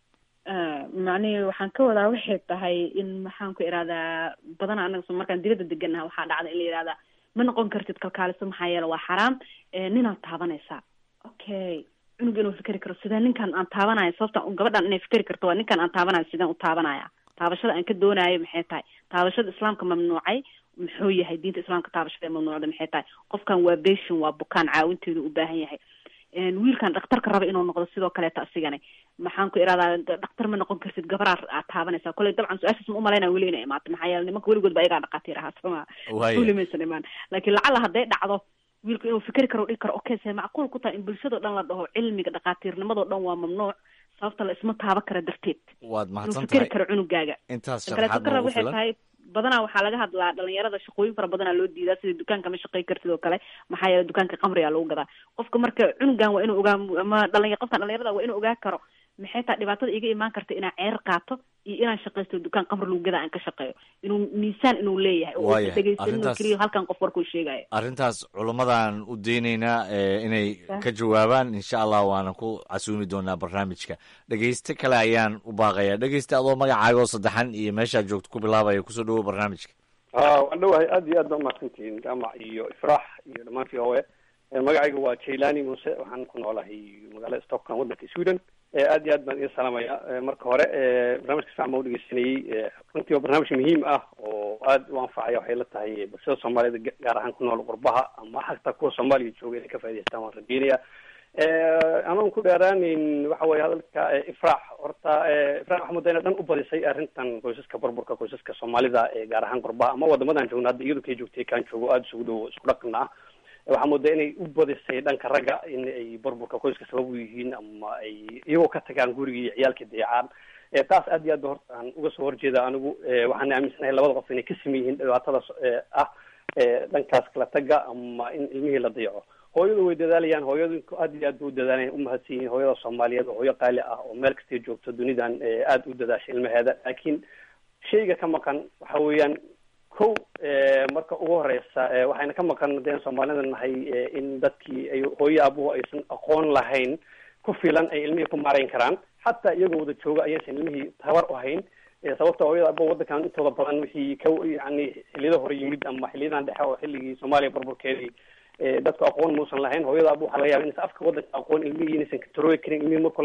macnihii waxaan ka wadaa waxay tahay in maxaan ku iraadaa badanaa anaga markaan dibadda deganaha waxaa dhacda in la yihahdaa ma noqon kartid kalkaaliso maxaa yeele waa xaraam, ninaad taabanaysaa. Okay, cunug inuu fikeri karo sidee ninkan aan taabanayo, sababta gabadhan inay fikeri karto waa ninkan aan taabanayo sideen u taabanaya, taabashada aan ka doonayo maxay tahay, taabashada islaamka mamnuucay muxuu yahay, diinta islaamka taabashada mamnuucda maxay tahay, qofkan waa patient, waa bukaan, caawinteedu u baahan yahay. wiilkan dhakhtarka raba inuu noqdo sidoo kaleeta asigana maxaan ku iradaa dhakhtar ma noqon kartid, gabar aad taabanaysaa. koley dabcan su-aashaas ma umalaynaa weli inay imaato, maxaa yeele nimanka weligood ba ayagaa dhaqaatiir ahaa sooma, weli maysan imaan. laakiin lacala hadday dhacdo wiilku inuu fikeri karo dhihi karo okay see macquul ku tahay in bulshadoo dhan la dhaho cilmiga dhaqaatiirnimadoo dhan waa mamnuuc, sababta la isma taaba kara darteed. waad mahadsan tahay. fikeri karo cunugaaga. intaas sharaxaad noogu filan. waxay tahay badanaa waxaa laga hadlaa dhalinyarada shaqooyin fara badanaa loo diidaa, sida dukaanka ma shaqey kartid oo kale, maxaa yeele dukaanka qamrigaa lagu gadaa. qofka marka cunugan waa inuu ogaa, ama qofkan dhalinyarada waa inuu ogaa karo maxay tahay dhibaatada iga imaan karta inaan ceer qaato iyo inaan shaqaysto dukaan qamri lagu gadaa aan ka shaqeeyo, inuu miisaan inuu leeyahay oo dhegeysan keliya halkan qof warkuu sheegaya. arrintaas culammadaan u daynaynaa inay ka jawaabaan insha allah, waana ku casuumi doonaa barnaamijka. dhegeyste kale ayaan u baaqayaa. dhegeyste adoo magacaaga oo saddexan iyo meeshaad joogto ku bilaabaya, kusoo dhawo barnaamijka. waan dhawahay, aad iyo aad baa umahadsantihiin jaamac iyo ifraax iyo dhammaan VOA. magacayga waa jailani muuse, waxaan ku noolahay magaalada Stockholm waddanka Sweden. aad iyo aad baan idin salaamaya. marka hore barnaamijka fiican baan u dhegeysanayey, runtii waa barnaamij muhiim ah oo aad u anfacaya. waxay la tahay bulshada Soomaaliyeed gaar ahaan ku nool qurbaha ama xataa kuwa Soomaaliya jooga inay ka faa'iidaystaan waan rajeynaya. anaan ku dheeraaneyn waxa weeye hadalka ifraax, horta ifraax waxaa muddo inay dhan u badisay arrintan qoysaska burburka qoysaska Soomaalida gaar ahaan qurbaha ama wadamadan joogna hadda iyadu kay joogtay kaan joogo aada isugu dhow isku dhaqna ah. waxaa moodaa inay u badisay dhanka ragga in ay burburka qoyska sabab u yihiin ama ay iyagoo ka tagaan gurigii iyo ciyaalka dayacaan. taas aad iyo aad ba horta aan uga soo horjeeda anigu. waxaan aaminsanahay labada qof inay ka siman yihiin dhibaatadaas ah dhankaas kala taga ama in ilmihii la dayaco. hooyadu way dadaalayaan, hooyadu aad iyo aad ba u dadaalayaan, umahadsan yihiin. hooyada Soomaaliyeed oo hooyo qaali ah oo meel kastay joogto dunidan aad u dadaasha ilmaheeda. laakiin shayga ka maqan waxa weeyaan kow marka ugu horeysa waxayna ka maqan deen Soomaalida nahay in dadkii ay hooyo aabuhu aysan aqoon lahayn ku filan ay ilmihii ku maarayn karaan, xataa iyagoo wada jooga ayaysan ilmihii tabar u hayn. sababta hooyada aabuhu waddankan intooda badan wixii ka yani xilliyada hore yimid ama xilliyadan dhexe oo xilligii Soomaaliya burburkeedii dadku aqoon muusan lahayn. hooyada aabuhu waxaa laga yaaba inaysan afka waddanka aqoon ilmihii inaysan kantarooli karin. ilmihii markuu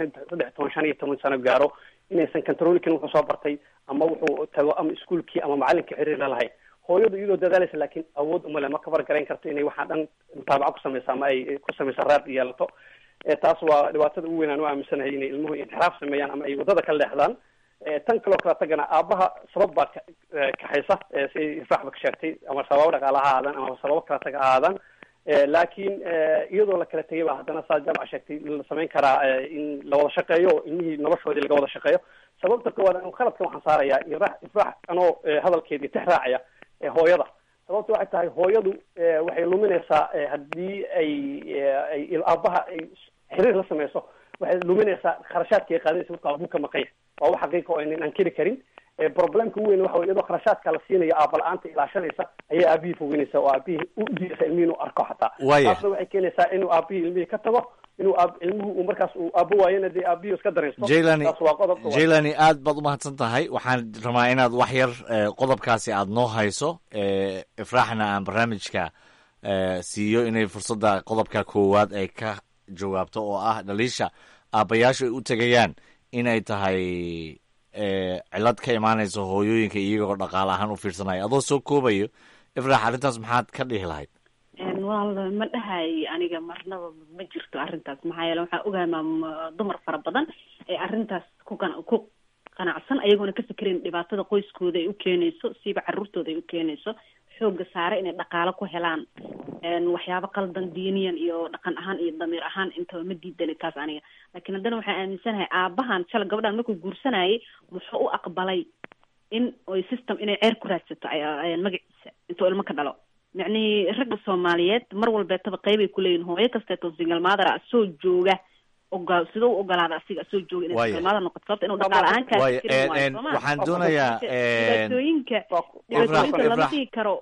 12 sano gaaro inaysan kantarooli karin wuxuu soo bartay ama wuxuu tago ama iskuulkii ama macalinkii xiriir la lahayn. hooyadu iyadoo dadaalaysa laakiin awood uma leh, ma kabar garayn karto inay waxaa dhan mutaabaco ku samaysa ama ay ku samaysa raad yeelato. taas waa dhibaatada ugu weyn aan u aaminsanahay, inay ilmuhu inxiraaf sameeyaan ama ay waddada ka leexdaan. tan kaloo kala tagana aabaha sabab baa kaxaysa si ifraaxba ka sheegtay, ama sababo dhaqaale ha ahaadaan ama sababo kala taga ha ahaadaan. laakiin iyadoo la kala tegay ba haddana saa jaamac sheegtay la samayn karaa in la wada shaqeeyo oo ilmihii noloshoodii laga wada shaqeeyo. sababta koowaad anu khaladka waxaan saarayaa ifraax anoo hadalkeedii tix raacaya hooyada. sababta waxay tahay hooyadu waxay luminaysaa haddii ay aabaha ay xiriir la sameyso, waxay luminaysaa kharashaadka ay qaadaysa marka aabuu ka maqanya. waa wax xaqiiqa oo aynan ankiri karin. problemka ugu weyn waxa wey iyadoo kharashaadka la siinayo aaba la-aanta ilaashanaysa ayay aabihii fogeynaysa oo aabihii u diidaysa ilmihii inuu arko xataa. taasna waxay keenaysaa inuu aabihii ilmihii ka tago, inuu ilmuhu markaas uu aabo waayana dee aabihii iska daraysto. taas waa qodobka. jailani aad baad umahadsan tahay. waxaan rabaa inaad wax yar qodobkaasi aad noo hayso, ifraaxna aan barnaamijka siiyo inay fursadda qodobka koowaad ay ka jawaabto oo ah dhaliisha aabbayaashu ay u tegayaan inay tahay cilad ka imaanayso hooyooyinka iyagoo dhaqaale ahaan u fiirsanaya. adoo soo koobayo ifraax, arrintaas maxaad ka dhihi lahayd? wal ma dhahay aniga marnaba ma jirto arrintaas, maxaa yeele waxaa ogahay dumar fara badan ee arrintaas ku qanacsan ayagoona ka fikirayn dhibaatada qoyskooda ay u keenayso, siiba carruurtooda ay u keenayso, xooga saare inay dhaqaalo ku helaan. waxyaabo qaldan diiniyan iyo dhaqan ahaan iyo damiir ahaan intaba ma diidani taas aniga. laakiin haddana waxaan aaminsanahay aabahan shala gabadhan markuu guursanayay muxuu u aqbalay in oy system inay ceer ku raadsato magaciisa intuu ilmo ka dhalo. macnihii ragga Soomaaliyeed mar walbeetaba qeybay kuleeyihin. hooyo kasteeto single mother ah soo jooga sidoo u ogolaada asiga soo jooga inay single mother noqoto, sababta inuu dhaqaale ahaan kaa fikirin waayo. waxaan doonayaa dhibaatooyinka lama dhigi karo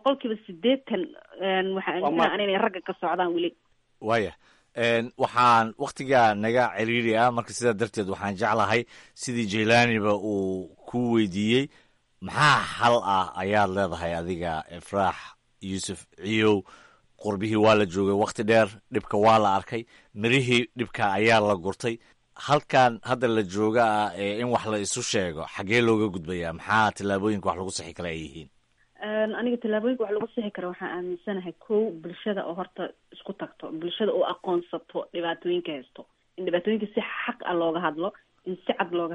80% waxaan aaminsanaa inay ragga ka socdaan weli. waaya waxaan waktigaa naga ciriiri ah, marka sidaa darteed waxaan jeclahay sidii jailaniba uu ku weydiiyey maxaa xal ah ayaad leedahay adiga ifraax yuusuf ciyow qurbihii waa la joogay wakhti dheer, dhibka waa la arkay, mirihii dhibka ayaa la gurtay. halkan hadda la jooga ah in wax la isu sheego xaggee looga gudbayaa? maxaa tillaabooyinka wax lagu sixi kara ay yihiin? aniga tallaabooyinka wax lagu sixi kara waxaan aaminsanahay kow, bulshada oo horta isku tagto, bulshada oo aqoonsato dhibaatooyinka haysto, in dhibaatooyinka si xaq ah looga hadlo, in si cad looga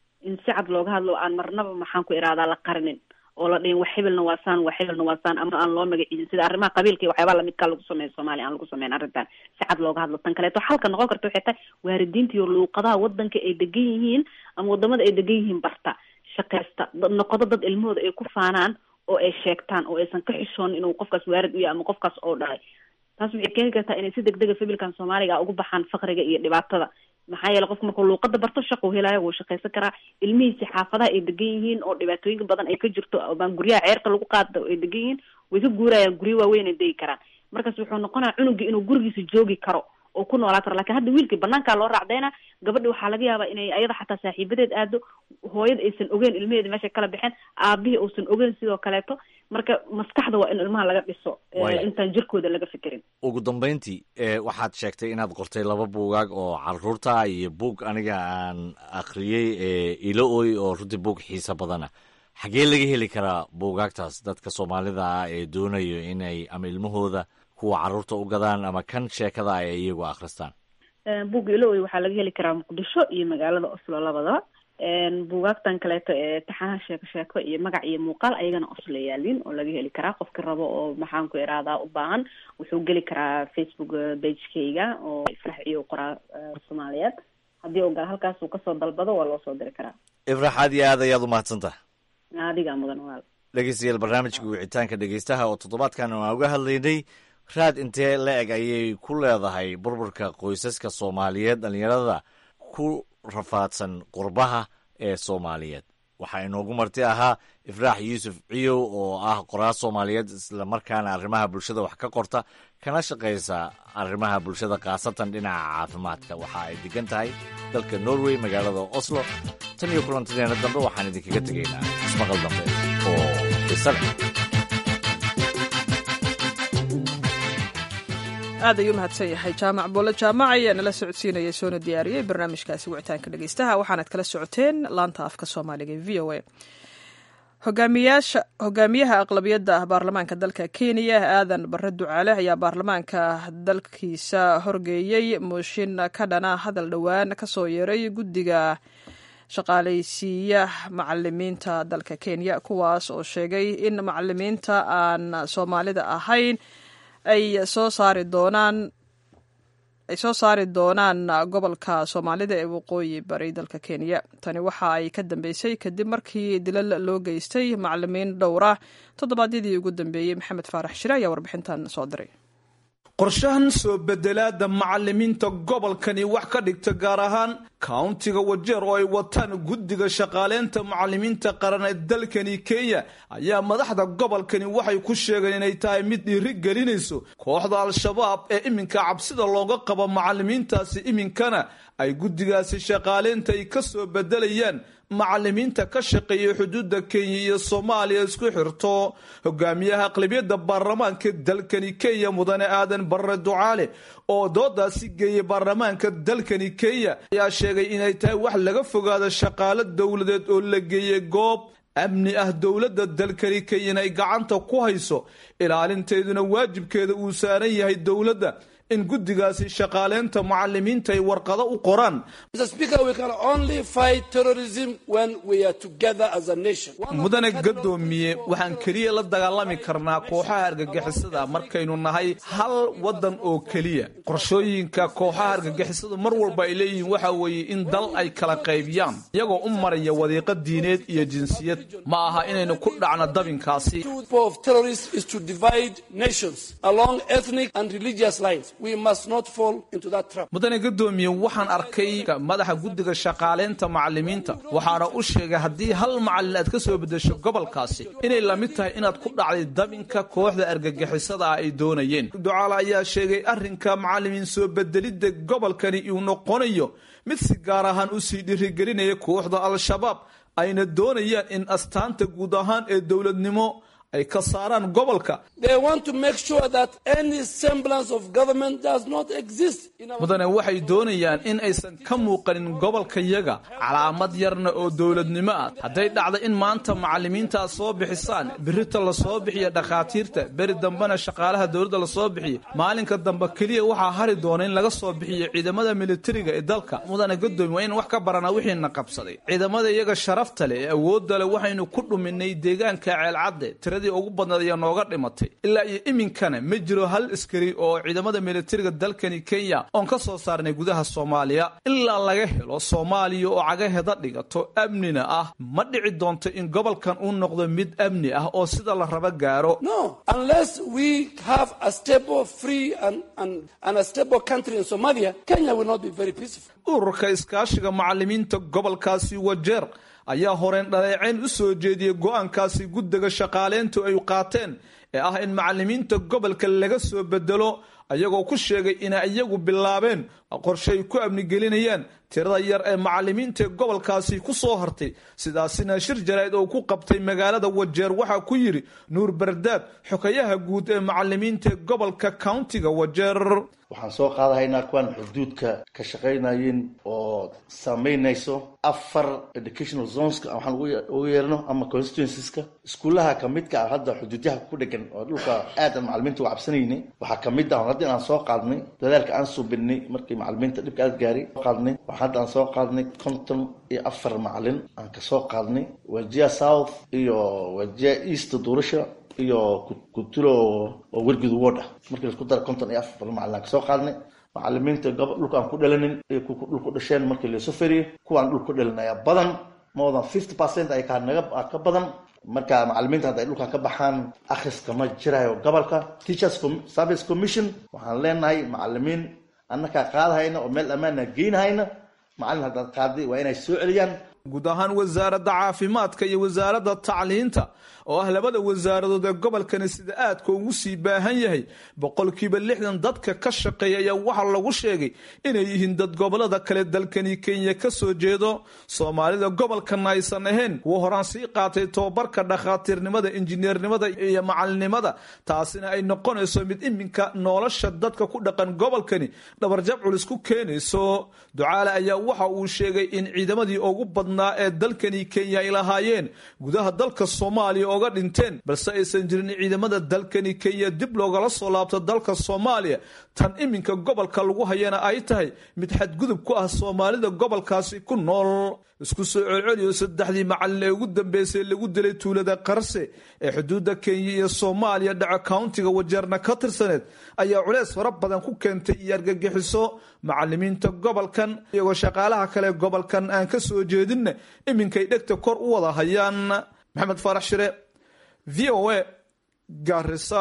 hadlo, aan marnaba maxaan ku iraadaa la qarinin oo la dhihin wax hebelna waa saan ama aan loo magaciidin sida arrimaha qabiilka iyo waxyaabaha lamidkaa lagu sameeyo Soomaaliya aan lagu sameyn arrintan. Si cad looga hadlo. Tan kaleeto xalka noqon karta waxay tahay waalidiinta iyo luuqadaha wadanka ay degan yihiin ama wadamada ay degan yihiin barta, shaqaysta, noqodo dad ilmahooda ay ku faanaan oo ay sheegtaan oo aysan ka xishoon inuu qofkaas waarid u yahay ama qofkaas oo dhalay. taas waxay keeni kartaa inay si degdega fabilkan Soomaaliga ugu baxaan faqriga iyo dhibaatada. maxaa yeelay qofka markuu luuqada barto shaqo helaayo wuu shaqaysan karaa, ilmihiisa xaafadaha ay degan yihiin oo dhibaatooyinka badan ay ka jirto baan guryaha ceerka lagu qaado ay degan yihiin way ka guurayaan guryo waaweyn ay degi karaan. markaas wuxuu noqonayaa cunugii inuu gurigiisa joogi karo oo ku noolaa karo. laakiin hadda wiilkii banaankaa loo raacdayna, gabadhi waxaa laga yaabaa inay ayada xataa saaxiibadeed aado, hooyada aysan ogeyn ilmaheeda meesha kala baxeen, aabihii uusan ogeyn sidoo kaleeto. marka maskaxda waa in ilmaha laga dhiso intaan jirkooda laga fikirin. ugu dambeyntii waxaad sheegtay inaad qortay 2 buugaag oo caruurta iyo buug aniga aan akhriyey ilo oy oo runtii buug xiiso badana. xagee laga heli karaa buugaagtaas dadka Soomaalida ah ee doonayo inay ama ilmahooda kuwa caruurta u gadaan ama kan sheekada ay iyagu akhristaan? buugga ilo oy waxaa laga heli karaa Muqdisho iyo magaalada Oslo labadaba. buugaagtan kaleeto taxanaha sheeko iyo magac iyo muuqaal ayagana Oslo yaalin oo laga heli karaa. qofka rabo oo maxaan ku iraadaa u baahan wuxuu geli karaa Facebook page-kayga oo Ifraax iyo qoraa Soomaaliyeed. haddii uu galo halkaas uu kasoo dalbado waa loo soo diri karaa. Ifraax aad iyo aad ayaad u mahadsantahay. adiga mudan walaal. dhegeystayaal, barnaamijka wicitaanka dhegeystaha oo toddobaadkan aan uga hadlaynay raad intee la-eg ayay ku leedahay burburka qoysaska Soomaaliyeed dhalinyarada ku rafaadsan qurbaha ee Soomaaliyeed. waxaa inoogu marti ahaa Ifraax yuusuf ciyow oo ah qoraa Soomaaliyeed isla markaana arrimaha bulshada wax ka qorta kana shaqaysa arrimaha bulshada khaasatan dhinaca caafimaadka. waxa ay degan tahay dalka Norway magaalada Oslo. tan iyo kulantadeena dambe waxaan idinkaga tegaynaa ismaqal dambe oo xiiso leh. aad ayuu mahadsan yahay jaamac boole jaamac ayaa nala socodsiinaya soona diyaariyey barnaamijkaasi wicitaanka dhegeystaha. waxaanad kala socoteen laanta afka Soomaaliga ee VOA. hogaamiyaha aqlabiyadda baarlamaanka dalka Kenya aadan barre ducaale ayaa baarlamaanka dalkiisa horgeeyey mooshin ka dhana hadal dhowaan kasoo yeeray guddiga shaqaalaysiiya macalimiinta dalka Kenya, kuwaas oo sheegay in macalimiinta aan Soomaalida ahayn ay soo saari doonaan gobolka Soomaalida ee waqooyi bari dalka Kenya. tani waxa ay ka dambeysay kadib markii dilal loo geystay macalimiin dhowra toddobaadyadii ugu dambeeyey. Maxamed Faarax Shire ayaa warbixintan soo diray. qorshahan soo bedelaada macalimiinta gobolkani wax ka dhigta gaar ahaan kauntiga Wajeer oo ay wataan guddiga shaqaaleynta macalimiinta qaran ee dalkani Kenya ayaa madaxda gobolkani waxay ku sheegeen inay tahay mid dhiiri gelinayso kooxda Al-Shabaab ee iminka cabsida looga qabo macalimiintaasi. iminkana ay guddigaasi shaqaaleynta ay ka soo bedelayaan macalimiinta ka shaqeeya xuduudda Kenya iyo Soomaaliya isku xirto. hogaamiyaha aqlabiyadda baarlamaanka dalkani Kenya mudane aadan barre ducaale oo doodaasi geeyay baarlamaanka dalkani Kenya ayaa sheegay inay tahay wax laga fogaado shaqaale dowladeed oo la geeyay goob amni ah. dowladda dalkani Kenya ay gacanta ku hayso ilaalinteeduna waajibkeeda uu saaran yahay dowladda in guddigaasi shaqaaleynta macalimiinta ay warqado u qoraan. mudane gadoomiye, waxaan keliya la dagaalami karnaa kooxaha argagixisada markaynu nahay hal wadan oo keliya. qorshooyinka kooxaha argagixisada mar walba ay leeyihiin waxa weeye in dal ay kala qaybiyaan iyagoo u maraya wadiiqo diineed iyo jinsiyad. ma aha inaynu ku dhacno dabinkaasi. mudane gadoomiye, waxaan arkay madaxa guddiga shaqaaleynta macalimiinta waxaana u sheegay haddii hal macalin aad ka soo bedesho gobolkaasi inay lamid tahay inaad ku dhacday dabinka kooxda argagixisada ah ay doonayeen. ducaale ayaa sheegay arrinka macalimiin soo bedelidda gobolkani uu noqonayo mid si gaar ahaan usii dhiirigelinaya kooxda Al-Shabaab ayna doonayaan in astaanta guud ahaan ee dowladnimo ay ka saaraan gobolka. mudane waxay doonayaan in aysan ka muuqanin gobolkayaga calaamad yarna oo dowladnimo ah. hadday dhacdo in maanta macallimiintaas soo bixisaan, birita la soo bixiya dhakhaatiirta, beri dambena shaqaalaha dowladda la soo bixiya, maalinka dambe keliya waxaa hari doona in laga soo bixiyo ciidamada militariga ee dalka. mudane gadoomi waa in wax ka baranaa wixiina qabsaday. ciidamada iyaga sharafta leh ee awoodda leh waxaynu ku dhuminay deegaanka ceelcadde, tiradii ugu badnayd ayaa nooga dhimatay. ilaa iyo iminkana ma jiro hal askari oo ciidamada militariga dalkani Kenya oon ka soo saarnay gudaha Soomaaliya. ilaa laga helo Soomaaliya oo cagaheeda dhigato amnina ah, ma dhici doonto in gobolkan uu noqdo mid amni ah oo sida la raba gaaro. No, unless we have a stable, free and a stable country in Somalia, Kenya will not be very peaceful. ururka iskaashiga macallimiinta gobolkaasi Wajeer ayaa horeen dhaleeceyn u soo jeediyay go'aankaasi guddiga shaqaaleyntu ay qaateen ee ah in macallimiinta gobolka laga soo bedelo, ayagoo ku sheegay inay iyagu bilaabeen qorshe ay ku amnigelinayaan tirada yar ee macallimiinta gobolkaasi ku soo hartay. sidaasina shir jaraa'id oo ku qabtay magaalada Wajeer waxaa ku yiri Nuur Bardaad, xogayaha guud ee macallimiinta gobolka countiga Wajeer. waxaan soo qaadahaynaa kuwan xuduudka ka shaqaynayeen oo saameynayso 4 educational zones waxaan ugu yeerno ama constituencies-ka. iskuulaha ka midka ah hadda xuduudaha ku dhegan oo dhulka aad macallimiintu u cabsanayeen waxaa ka mid ah haddii aan soo qaadnay dadaalka aan suubinay markii macallimiinta dhibka aad gaaray qaadnay. waxaan aan soo qaadnay 54 macallin aan ka soo qaadnay Wajir South iyo Wajir East doorasho iyo Kutulo oo wargud wada markii isku dar 54 macallin ka soo qaadnay. macallimiinta dhulka aan ku dhalanin ee dhulku dhasheen markii la soo fariyo kuwaan dhulku dhalinaya badan more than 50% ay ka badan. marka macallimiinta hadda dhulka ka baxaan akhriska ma jirayo gobolka. Teachers Service Commission waxaan leenahay macallimiin annaka qaadahayna oo meel ammaan ah geynahayna. macallin hadda qaaday waa inay soo celiyaan. guud ahaan wasaaradda caafimaadka iyo wasaaradda tacliinta oo ah labada wasaaradood ee gobolkani sida aadka ugu sii baahan yahay 60% dadka ka shaqeeya ayaa waxaa lagu sheegay inay yihiin dad gobolada kale dalkani Kenya ka soo jeedo. Soomaalida gobolkan aysan ahayn kuwa horaan sii qaatay tababarka dhakhaatiirnimada, injineernimada iyo macallinimada, taasina ay noqonayso mid iminka nolosha dadka ku dhaqan gobolkani dhabarjab culus ku keenayso. Ducaale ayaa waxa uu sheegay in ciidamadii ugu badnaa ee dalkani Kenya ay lahaayeen gudaha dalka Soomaaliya oga dhinteen, balse aysan jirin ciidamada dalkani Kenya dib loogala soo laabto dalka Soomaaliya. tan iminka gobolka lagu hayana ay tahay mid xadgudub ku ah Soomaalida gobolkaasi ku nool. isku soo celceliyo 3 macallin ee ugu dambeysay lagu dilay tuulada Qarse ee xuduudda Kenya iyo Soomaaliya dhaca countiga Wajeerna ka tirsaneed ayaa culeys fara badan ku keentay argagixiso macallimiinta gobolkan iyo shaqaalaha kale gobolkan aan ka soo jeedin iminkay dhegta kor u wada hayaan. Maxamed Farax Shire, VOA, Garissa.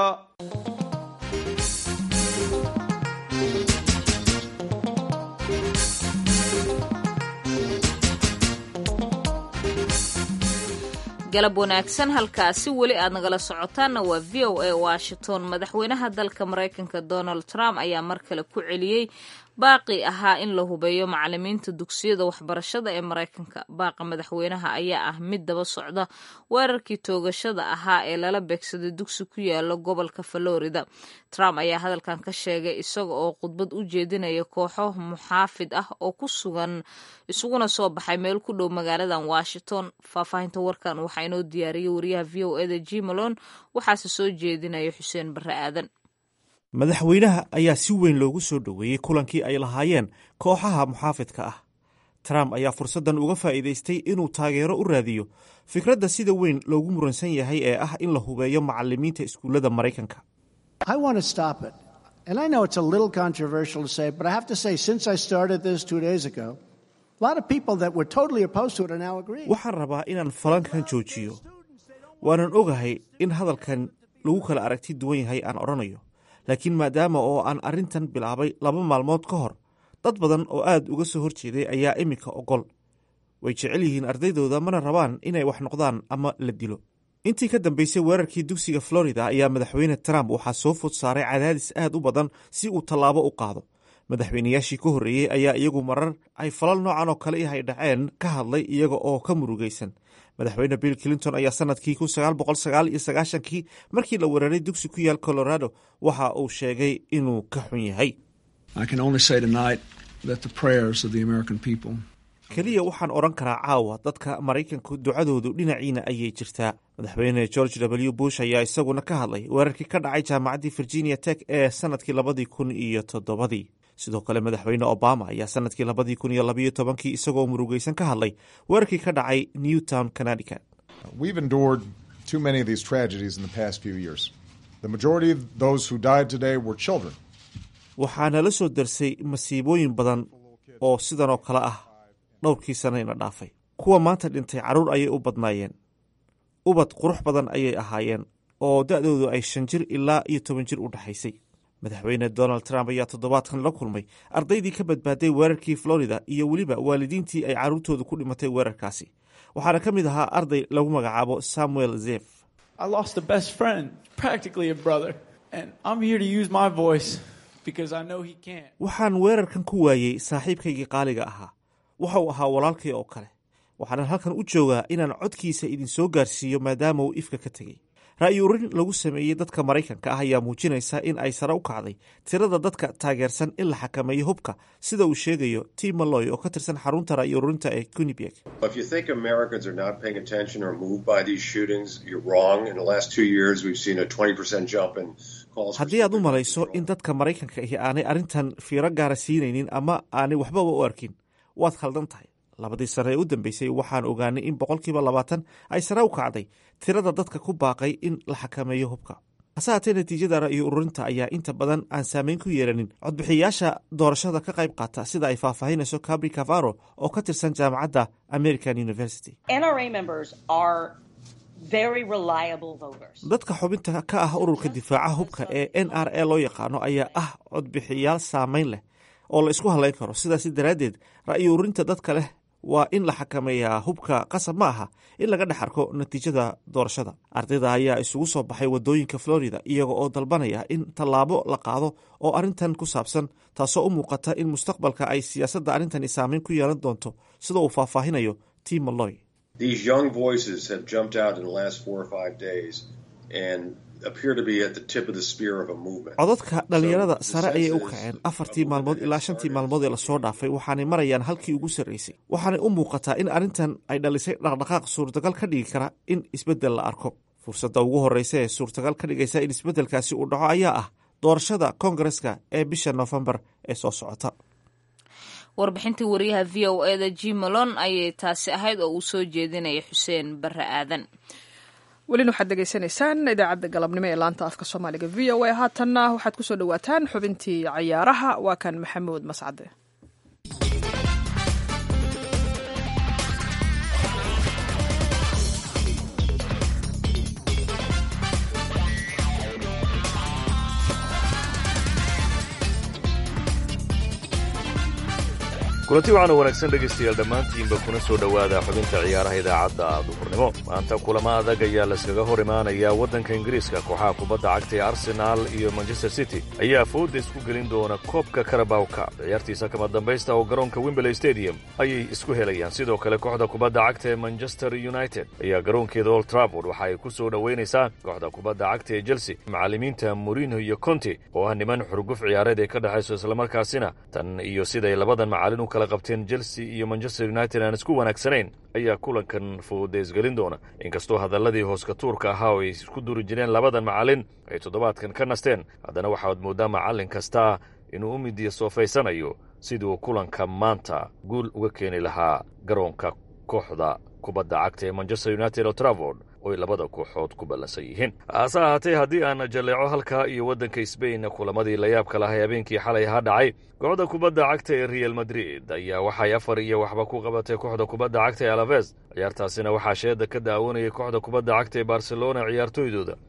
galab wanaagsan, halkaasi weli aad nagala socotaanna waa VOA Washington. madaxweynaha dalka Mareykanka Donald Trump ayaa mar kale ku celiyey baaqi ahaa in la hubeeyo macallimiinta dugsiyada waxbarashada ee Mareykanka. baaqa madaxweynaha ayaa ah mid daba socda weerarkii toogashada ahaa ee lala beegsaday dugsi ku yaala gobolka Florida. Trump ayaa hadalkan ka sheegay isaga oo khudbad u jeedinaya kooxo muxaafid ah oo ku sugan isuguna soo baxay meel ku dhow magaaladan Washington. faahfaahinta warkan waxaa inoo diyaariyay wariyaha VOA Jim Malone, waxaase soo jeedinaya Xuseen Barre Aadan. madaxweynaha ayaa si weyn loogu soo dhoweeyey kulankii ay lahaayeen kooxaha muxaafidka ah. Trump ayaa fursaddan uga faa'iidaystay inuu taageero u raadiyo fikradda sida weyn loogu muransan yahay ee ah in la hubeeyo macallimiinta iskuullada Mareykanka. I want to stop it. And I know it's a little controversial to say, but I have to say, since I started this 2 days ago, a lot of people that were totally opposed to it are now agreeing. waxaan rabaa inaan falankan joojiyo. waanan ogahay in hadalkan lagu kala aragti duwan yahay aan odhanayo, laakiin maadaama oo aan arrintan bilaabay 2 maalmood ka hor, dad badan oo aad uga soo horjeeday ayaa iminka ogol. way jecel yihiin ardaydooda mana rabaan inay wax noqdaan ama la dilo. intii ka dambaysay weerarkii dugsiga Florida ayaa madaxweyne Trump waxaa soo food saaray cadaadis aad u badan si uu tallaabo u qaado. madaxweynayaashii ka horreeyey ayaa iyagu marar ay falal noocan oo kale ay dhaceen ka hadlay iyaga oo ka murugaysan. madaxweyne bill clinton ayaa sanadkii kii markii la weeraray dugsi ku yaal colorado waxa uu sheegay inuu ka xun yahay. keliya waxaan odhan karaa caawa dadka maraykanku ducadoodu dhinaciina ayay jirtaa. madaxweyne george w bush ayaa isaguna ka hadlay weerarkii ka dhacay jaamacaddii virginia tech ee sanadkii 2007. sidoo kale madaxweyne obama ayaa sanadkii 2012 isagoo murugaysan ka hadlay weerarkii ka dhacay newtown connecticut. We've endured too many of these tragedies in the past few years. The majority of those who died today were children. waxaana la soo darsay masiibooyin badan oo sidan oo kale ah dhowrkii sanayna dhaafay. kuwa maanta dhintay carruur ayay u badnaayeen. ubad qurux badan ayay ahaayeen oo da'doodu ay 5 jir ilaa 10 jir u dhaxaysay. madaxweyne donald trump ayaa toddobaadkan la kulmay ardaydii ka badbaaday weerarkii florida iyo weliba waalidiintii ay carruurtooda ku dhimatay weerarkaasi. waxaana ka mid ahaa arday lagu magacaabo samuel zef. waxaan weerarkan ku waayey saaxiibkaygii qaaliga ahaa. waxa uu ahaa walaalkay oo kale. waxaanan halkan u joogaa inaan codkiisa idinsoo gaarsiiyo maadaama uu ifka ka tegey. ra'yi urin lagu sameeyey dadka maraykanka ah ayaa muujinaysa in ay sare u kacday tirada dadka taageersan in la xakameeyo hubka, sida uu sheegayo tim malloy oo ka tirsan xarunta ra'yi ururinta ee Quinnipiac. haddii aad u malayso in dadka maraykanka ahi aanay arrintan fiiro gaara siinaynin ama aanay waxbaba u arkin, waad khaldan tahay. 2 sano ee u dambeysay waxaan ogaanay in 20% ay sare u kacday tirada dadka ku baaqay in la xakameeyo hubka. hase haatee natiijada ra'yi ururinta ayaa inta badan aan saameyn ku yeelanin codbixiyayaasha doorashada ka qayb qaata, sida ay faahfaahinayso Cabri Cavaro oo ka tirsan jaamacadda American University. dadka xubinta ka ah ururka difaaca hubka ee NRA loo yaqaano ayaa ah codbixiyayaal saameyn leh oo la isku halayn karo. sidaasi daraaddeed ra'yi ururinta dadka leh waa in la xakameeyaa hubka qasab ma aha in laga dhex arko natiijada doorashada. ardayda ayaa isugu soo baxay waddooyinka Florida iyaga oo dalbanaya in tallaabo la qaado oo arrintan ku saabsan, taasoo u muuqata in mustaqbalka ay siyaasadda arrintani saameyn ku yeelan doonto, sida uu faahfaahinayo Tim Malloy. These young voices have jumped out in the last 4 or 5 days and appear to be at the tip of the spear of a movement. codadka dhalinyarada sare ayay u kaceen 4 maalmood ilaa 5 maalmood ee lasoo dhaafay, waxaanay marayaan halkii ugu sarreysay. waxaanay u muuqataa in arrintan ay dhalisay dhaqdhaqaaq suurtagal ka dhigi kara in isbeddel la arko. fursadda ugu horreysa ee suurtagal ka dhigaysa in isbeddelkaasi uu dhaco ayaa ah doorashada koongareska ee bisha Noofembar ee soo socota. warbixintii wariyaha v o e da Jim Malone ayay taasi ahayd oo uu soo jeedinaya Xuseen Barre Aadan. welina waxaad degeysanaysaan idaacadda galabnimo ee laanta afka soomaaliga v o a. haatanna waxaad ku soo dhowaataan xubintii cayaaraha. waa kan maxamuud mascade. kulanti waxaana wanaagsan dhegaystayaal dhammaantiinba kuna soo dhowaada xubinta ciyaaraha idaacadda duhurnimo. maanta kulamo adag ayaa layskaga hor imaanayaa waddanka ingiriiska. kooxaha kubadda cagta ee arsenaal iyo manchester city ayaa fooda isku gelin doona koobka Carabao Cup. ciyaartiisa kama dambaysta oo garoonka Wembley Stadium ayay isku helayaan. sidoo kale kooxda kubadda cagta ee Manchester United ayaa garoonkeeda Old Trafford waxa ay ku soo dhowaynaysaa kooxda kubadda cagta ee Chelsea. macallimiinta Mourinho iyo Conte oo ah niman xurguf ciyaareed ee ka dhexayso islamarkaasina tan iyo siday labadan macallin u kala qabteen Chelsea iyo Manchester United aan isku wanaagsanayn ayaa kulankan foodeys gelin doona. inkastoo hadalladii hooska tuurka ahaa oo ay isku duri jireen labadan macallin ay toddobaadkan ka nasteen, haddana waxaad moodaa macallin kasta inuu u midiya soofaysanayo sidii uu kulanka maanta guul uga keeni lahaa garoonka kooxda kubadda cagta ee Manchester United Old Trafford oo ay labada kooxood ku ballansan yihiin. hase ahaatee haddii aan jaleeco halkaa iyo waddanka Spain kulamadii la yaabka lahaa habeenkii xalay ahaa dhacay, kooxda kubadda cagta ee Real Madrid ayaa waxay 4-1 ku qabatay kooxda kubadda cagta ee Alaves. ciyaartaasina waxaa sheeda ka daawanayay kooxda kubadda cagta ee Barcelona ciyaartooydooda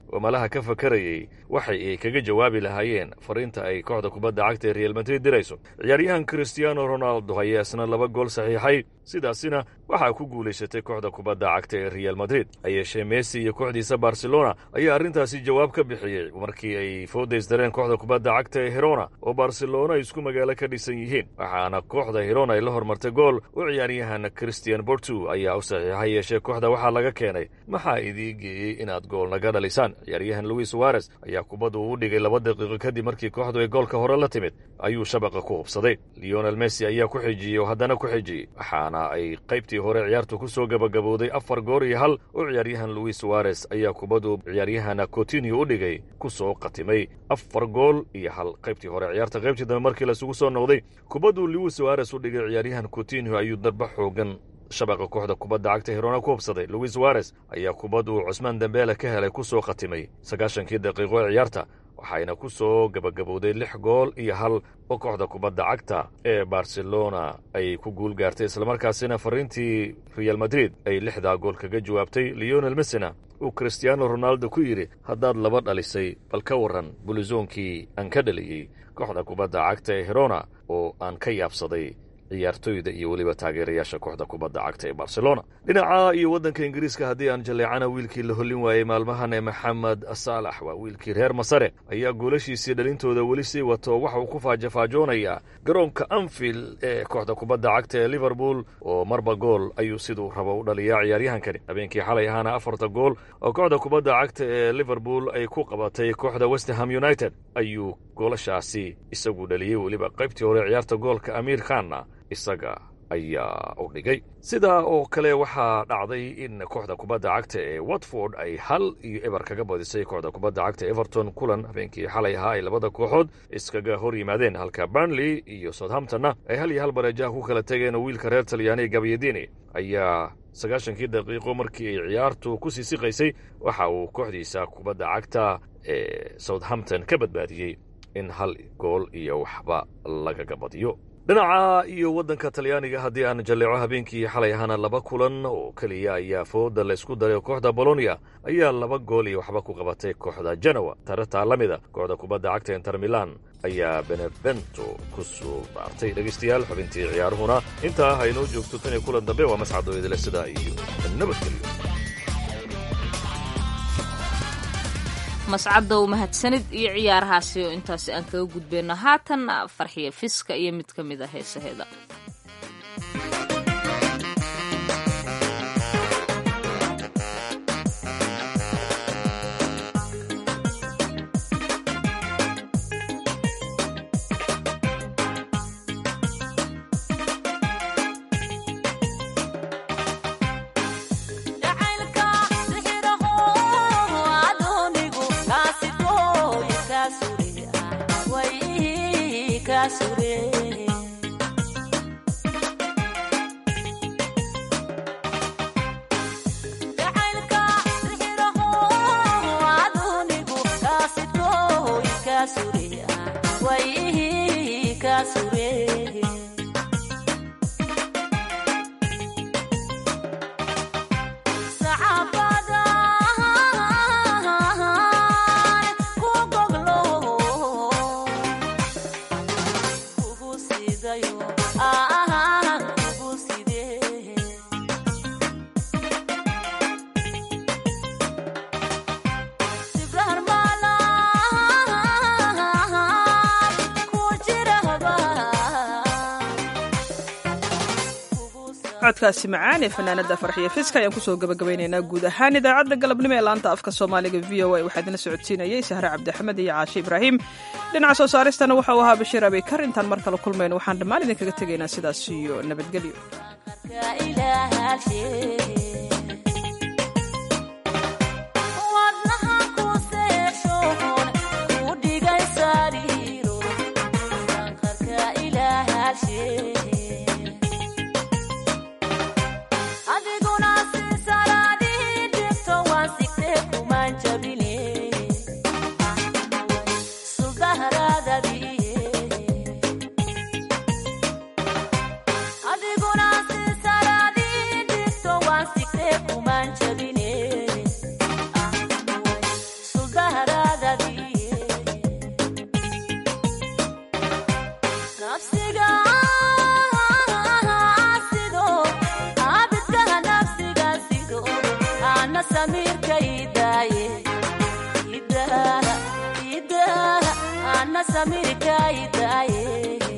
oo malaha ka fakarayay waxay ay kaga jawaabi lahaayeen fariinta ay kooxda kubadda cagta ee real madrid dirayso. ciyaaryahan cristiano ronaldo ayaa isna 2 gool saxiixay, sidaasina waxaa ku guulaysatay kooxda kubadda cagta ee real madrid. ayeeshee messi iyo kooxdiisa barcelona ayaa arrintaasi jawaab ka bixiyey markii ay foodaysdareen kooxda kubadda cagta ee Girona oo Barcelona ay isku magaalo ka dhisan yihiin, waxaana kooxda Girona ay la hormartay gool oo ciyaaryahan Christian Porto ayaa u saxiixay. yeeshee kooxda waxaa laga keenay maxaa idii geeyey inaad gool naga dhalisaan. ciyaaryahan Luis Suarez ayaa kubaddu u dhigay 2 daqiiqo kadib markii kooxdu ay goolka hore la timid ayuu shabaqa ku hubsaday. Lionel Messi ayaa ku xijiyey oo haddana ku xijiyey, waxaana ay qaybtii hore ciyaartu ku soo gabagabowday 4 gool iyo 1 oo ciyaaryahan Luis Suarez ayaa kubaddu ciyaaryahan Coutinho u dhigay ku soo qatimay 4 gool iyo 1 qaybtii hore. ciyaarta qaybtii dambe markii la isugu soo noqday kubaddu Luis Suarez u dhigay ciyaaryahan Coutinho ayuu darba xoogan shabaqa kooxda kubadda cagta Girona ku hubsaday. Luis Suarez ayaa kubaddu Ousmane Dembele ka helay ku soo qatimay 90 daqiiqo ee ciyaarta, waxayna ku soo gabagabowday 6 gool iyo 1 oo kooxda kubadda cagta ee Barcelona ay ku guul gaartay, islamarkaasina fariintii Real Madrid ay 6 gool kaga jawaabtay. Lionel Messi uu Cristiano Ronaldo ku yidhi haddaad 2 dhalisay bal ka waran bulizoonkii aan ka dhaliyey kooxda kubadda cagta ee Girona oo aan ka yaabsaday ciyaartoyda iyo weliba taageerayaasha kooxda kubadda cagta ee Barcelona. dhinaca iyo waddanka Ingiriiska haddii aan jaleecana wiilkii la hollin waayey maalmahan ee Mohamed Salah waa wiilkii reer Masare ayaa goolashiisii dhalintooda weli sii wato, waxa uu ku faajafaajoonaya garoonka Anfield ee kooxda kubadda cagta ee Liverpool oo marba gool ayuu siduu rabo u dhaliyaa ciyaaryahankani. habeenkii xalay ahaana 4 gool oo kooxda kubadda cagta ee Liverpool ay ku qabatay kooxda West Ham United ayuu goolashaasi isagu dhaliyey, weliba qaybtii hore ciyaarta goolka Amir Khanna isaga ayaa u dhigay. sidaa oo kale waxaa dhacday in kooxda kubadda cagta ee Watford ay 1-0 kaga badisay kooxda kubadda cagta Everton, kulan habeenkii xalay ahaa ay labada kooxood iskaga hor yimaadeen, halka Burnley iyo Southamptonna ay 1-1 bareejaha ku kala tageen oo wiilka reer Talyaani Gabbiadini ayaa 90 daqiiqo markii ay ciyaartu ku sii siqaysay waxa uu kooxdiisa kubadda cagta ee Southampton ka badbaadiyey in 1 gool iyo waxba lagaga badiyo. dhinaca iyo waddanka Talyaaniga haddii aan jaleeco habeenkii xalay ahaana 2 kulan oo kaliya ayaa fooda la isku daray. kooxda Bologna ayaa 2 gool iyo waxba ku qabatay kooxda Genoa. tarata lamida kooxda kubadda cagta Inter Milan ayaa Benevento ku soo baartay. dhegeystayaal xubintii ciyaaruhuna intaa haynoo joogto tan iyo kulan dambe waa mascadoo idile sidaa iyo nabadgelyo. mascadow mahadsanid iyo ciyaarahaasi oo intaasi aan kaga gudbeyno. haatan farxiyo fiska iyo mid ka mid ah heesaheeda. codkaasi macaan ee fanaanada farxiyo fiska ayaan kusoo gabagabaynaynaa guud ahaan idaacadda galabnimo ee laanta afka soomaaliga v o a waxaa idina socodsiinayay sahre cabdixamed iyo caashe ibraahim. dhinaca soo saaristana waxa uu ahaa bashiir abikar. intaan mar kale kulmayno waxaan dhammaan idinkaga tegaynaa sidaas iyo nabadgelyo. Adiguna si saradi dito wan sikte samirka idaaye idaa ana samirka idaaye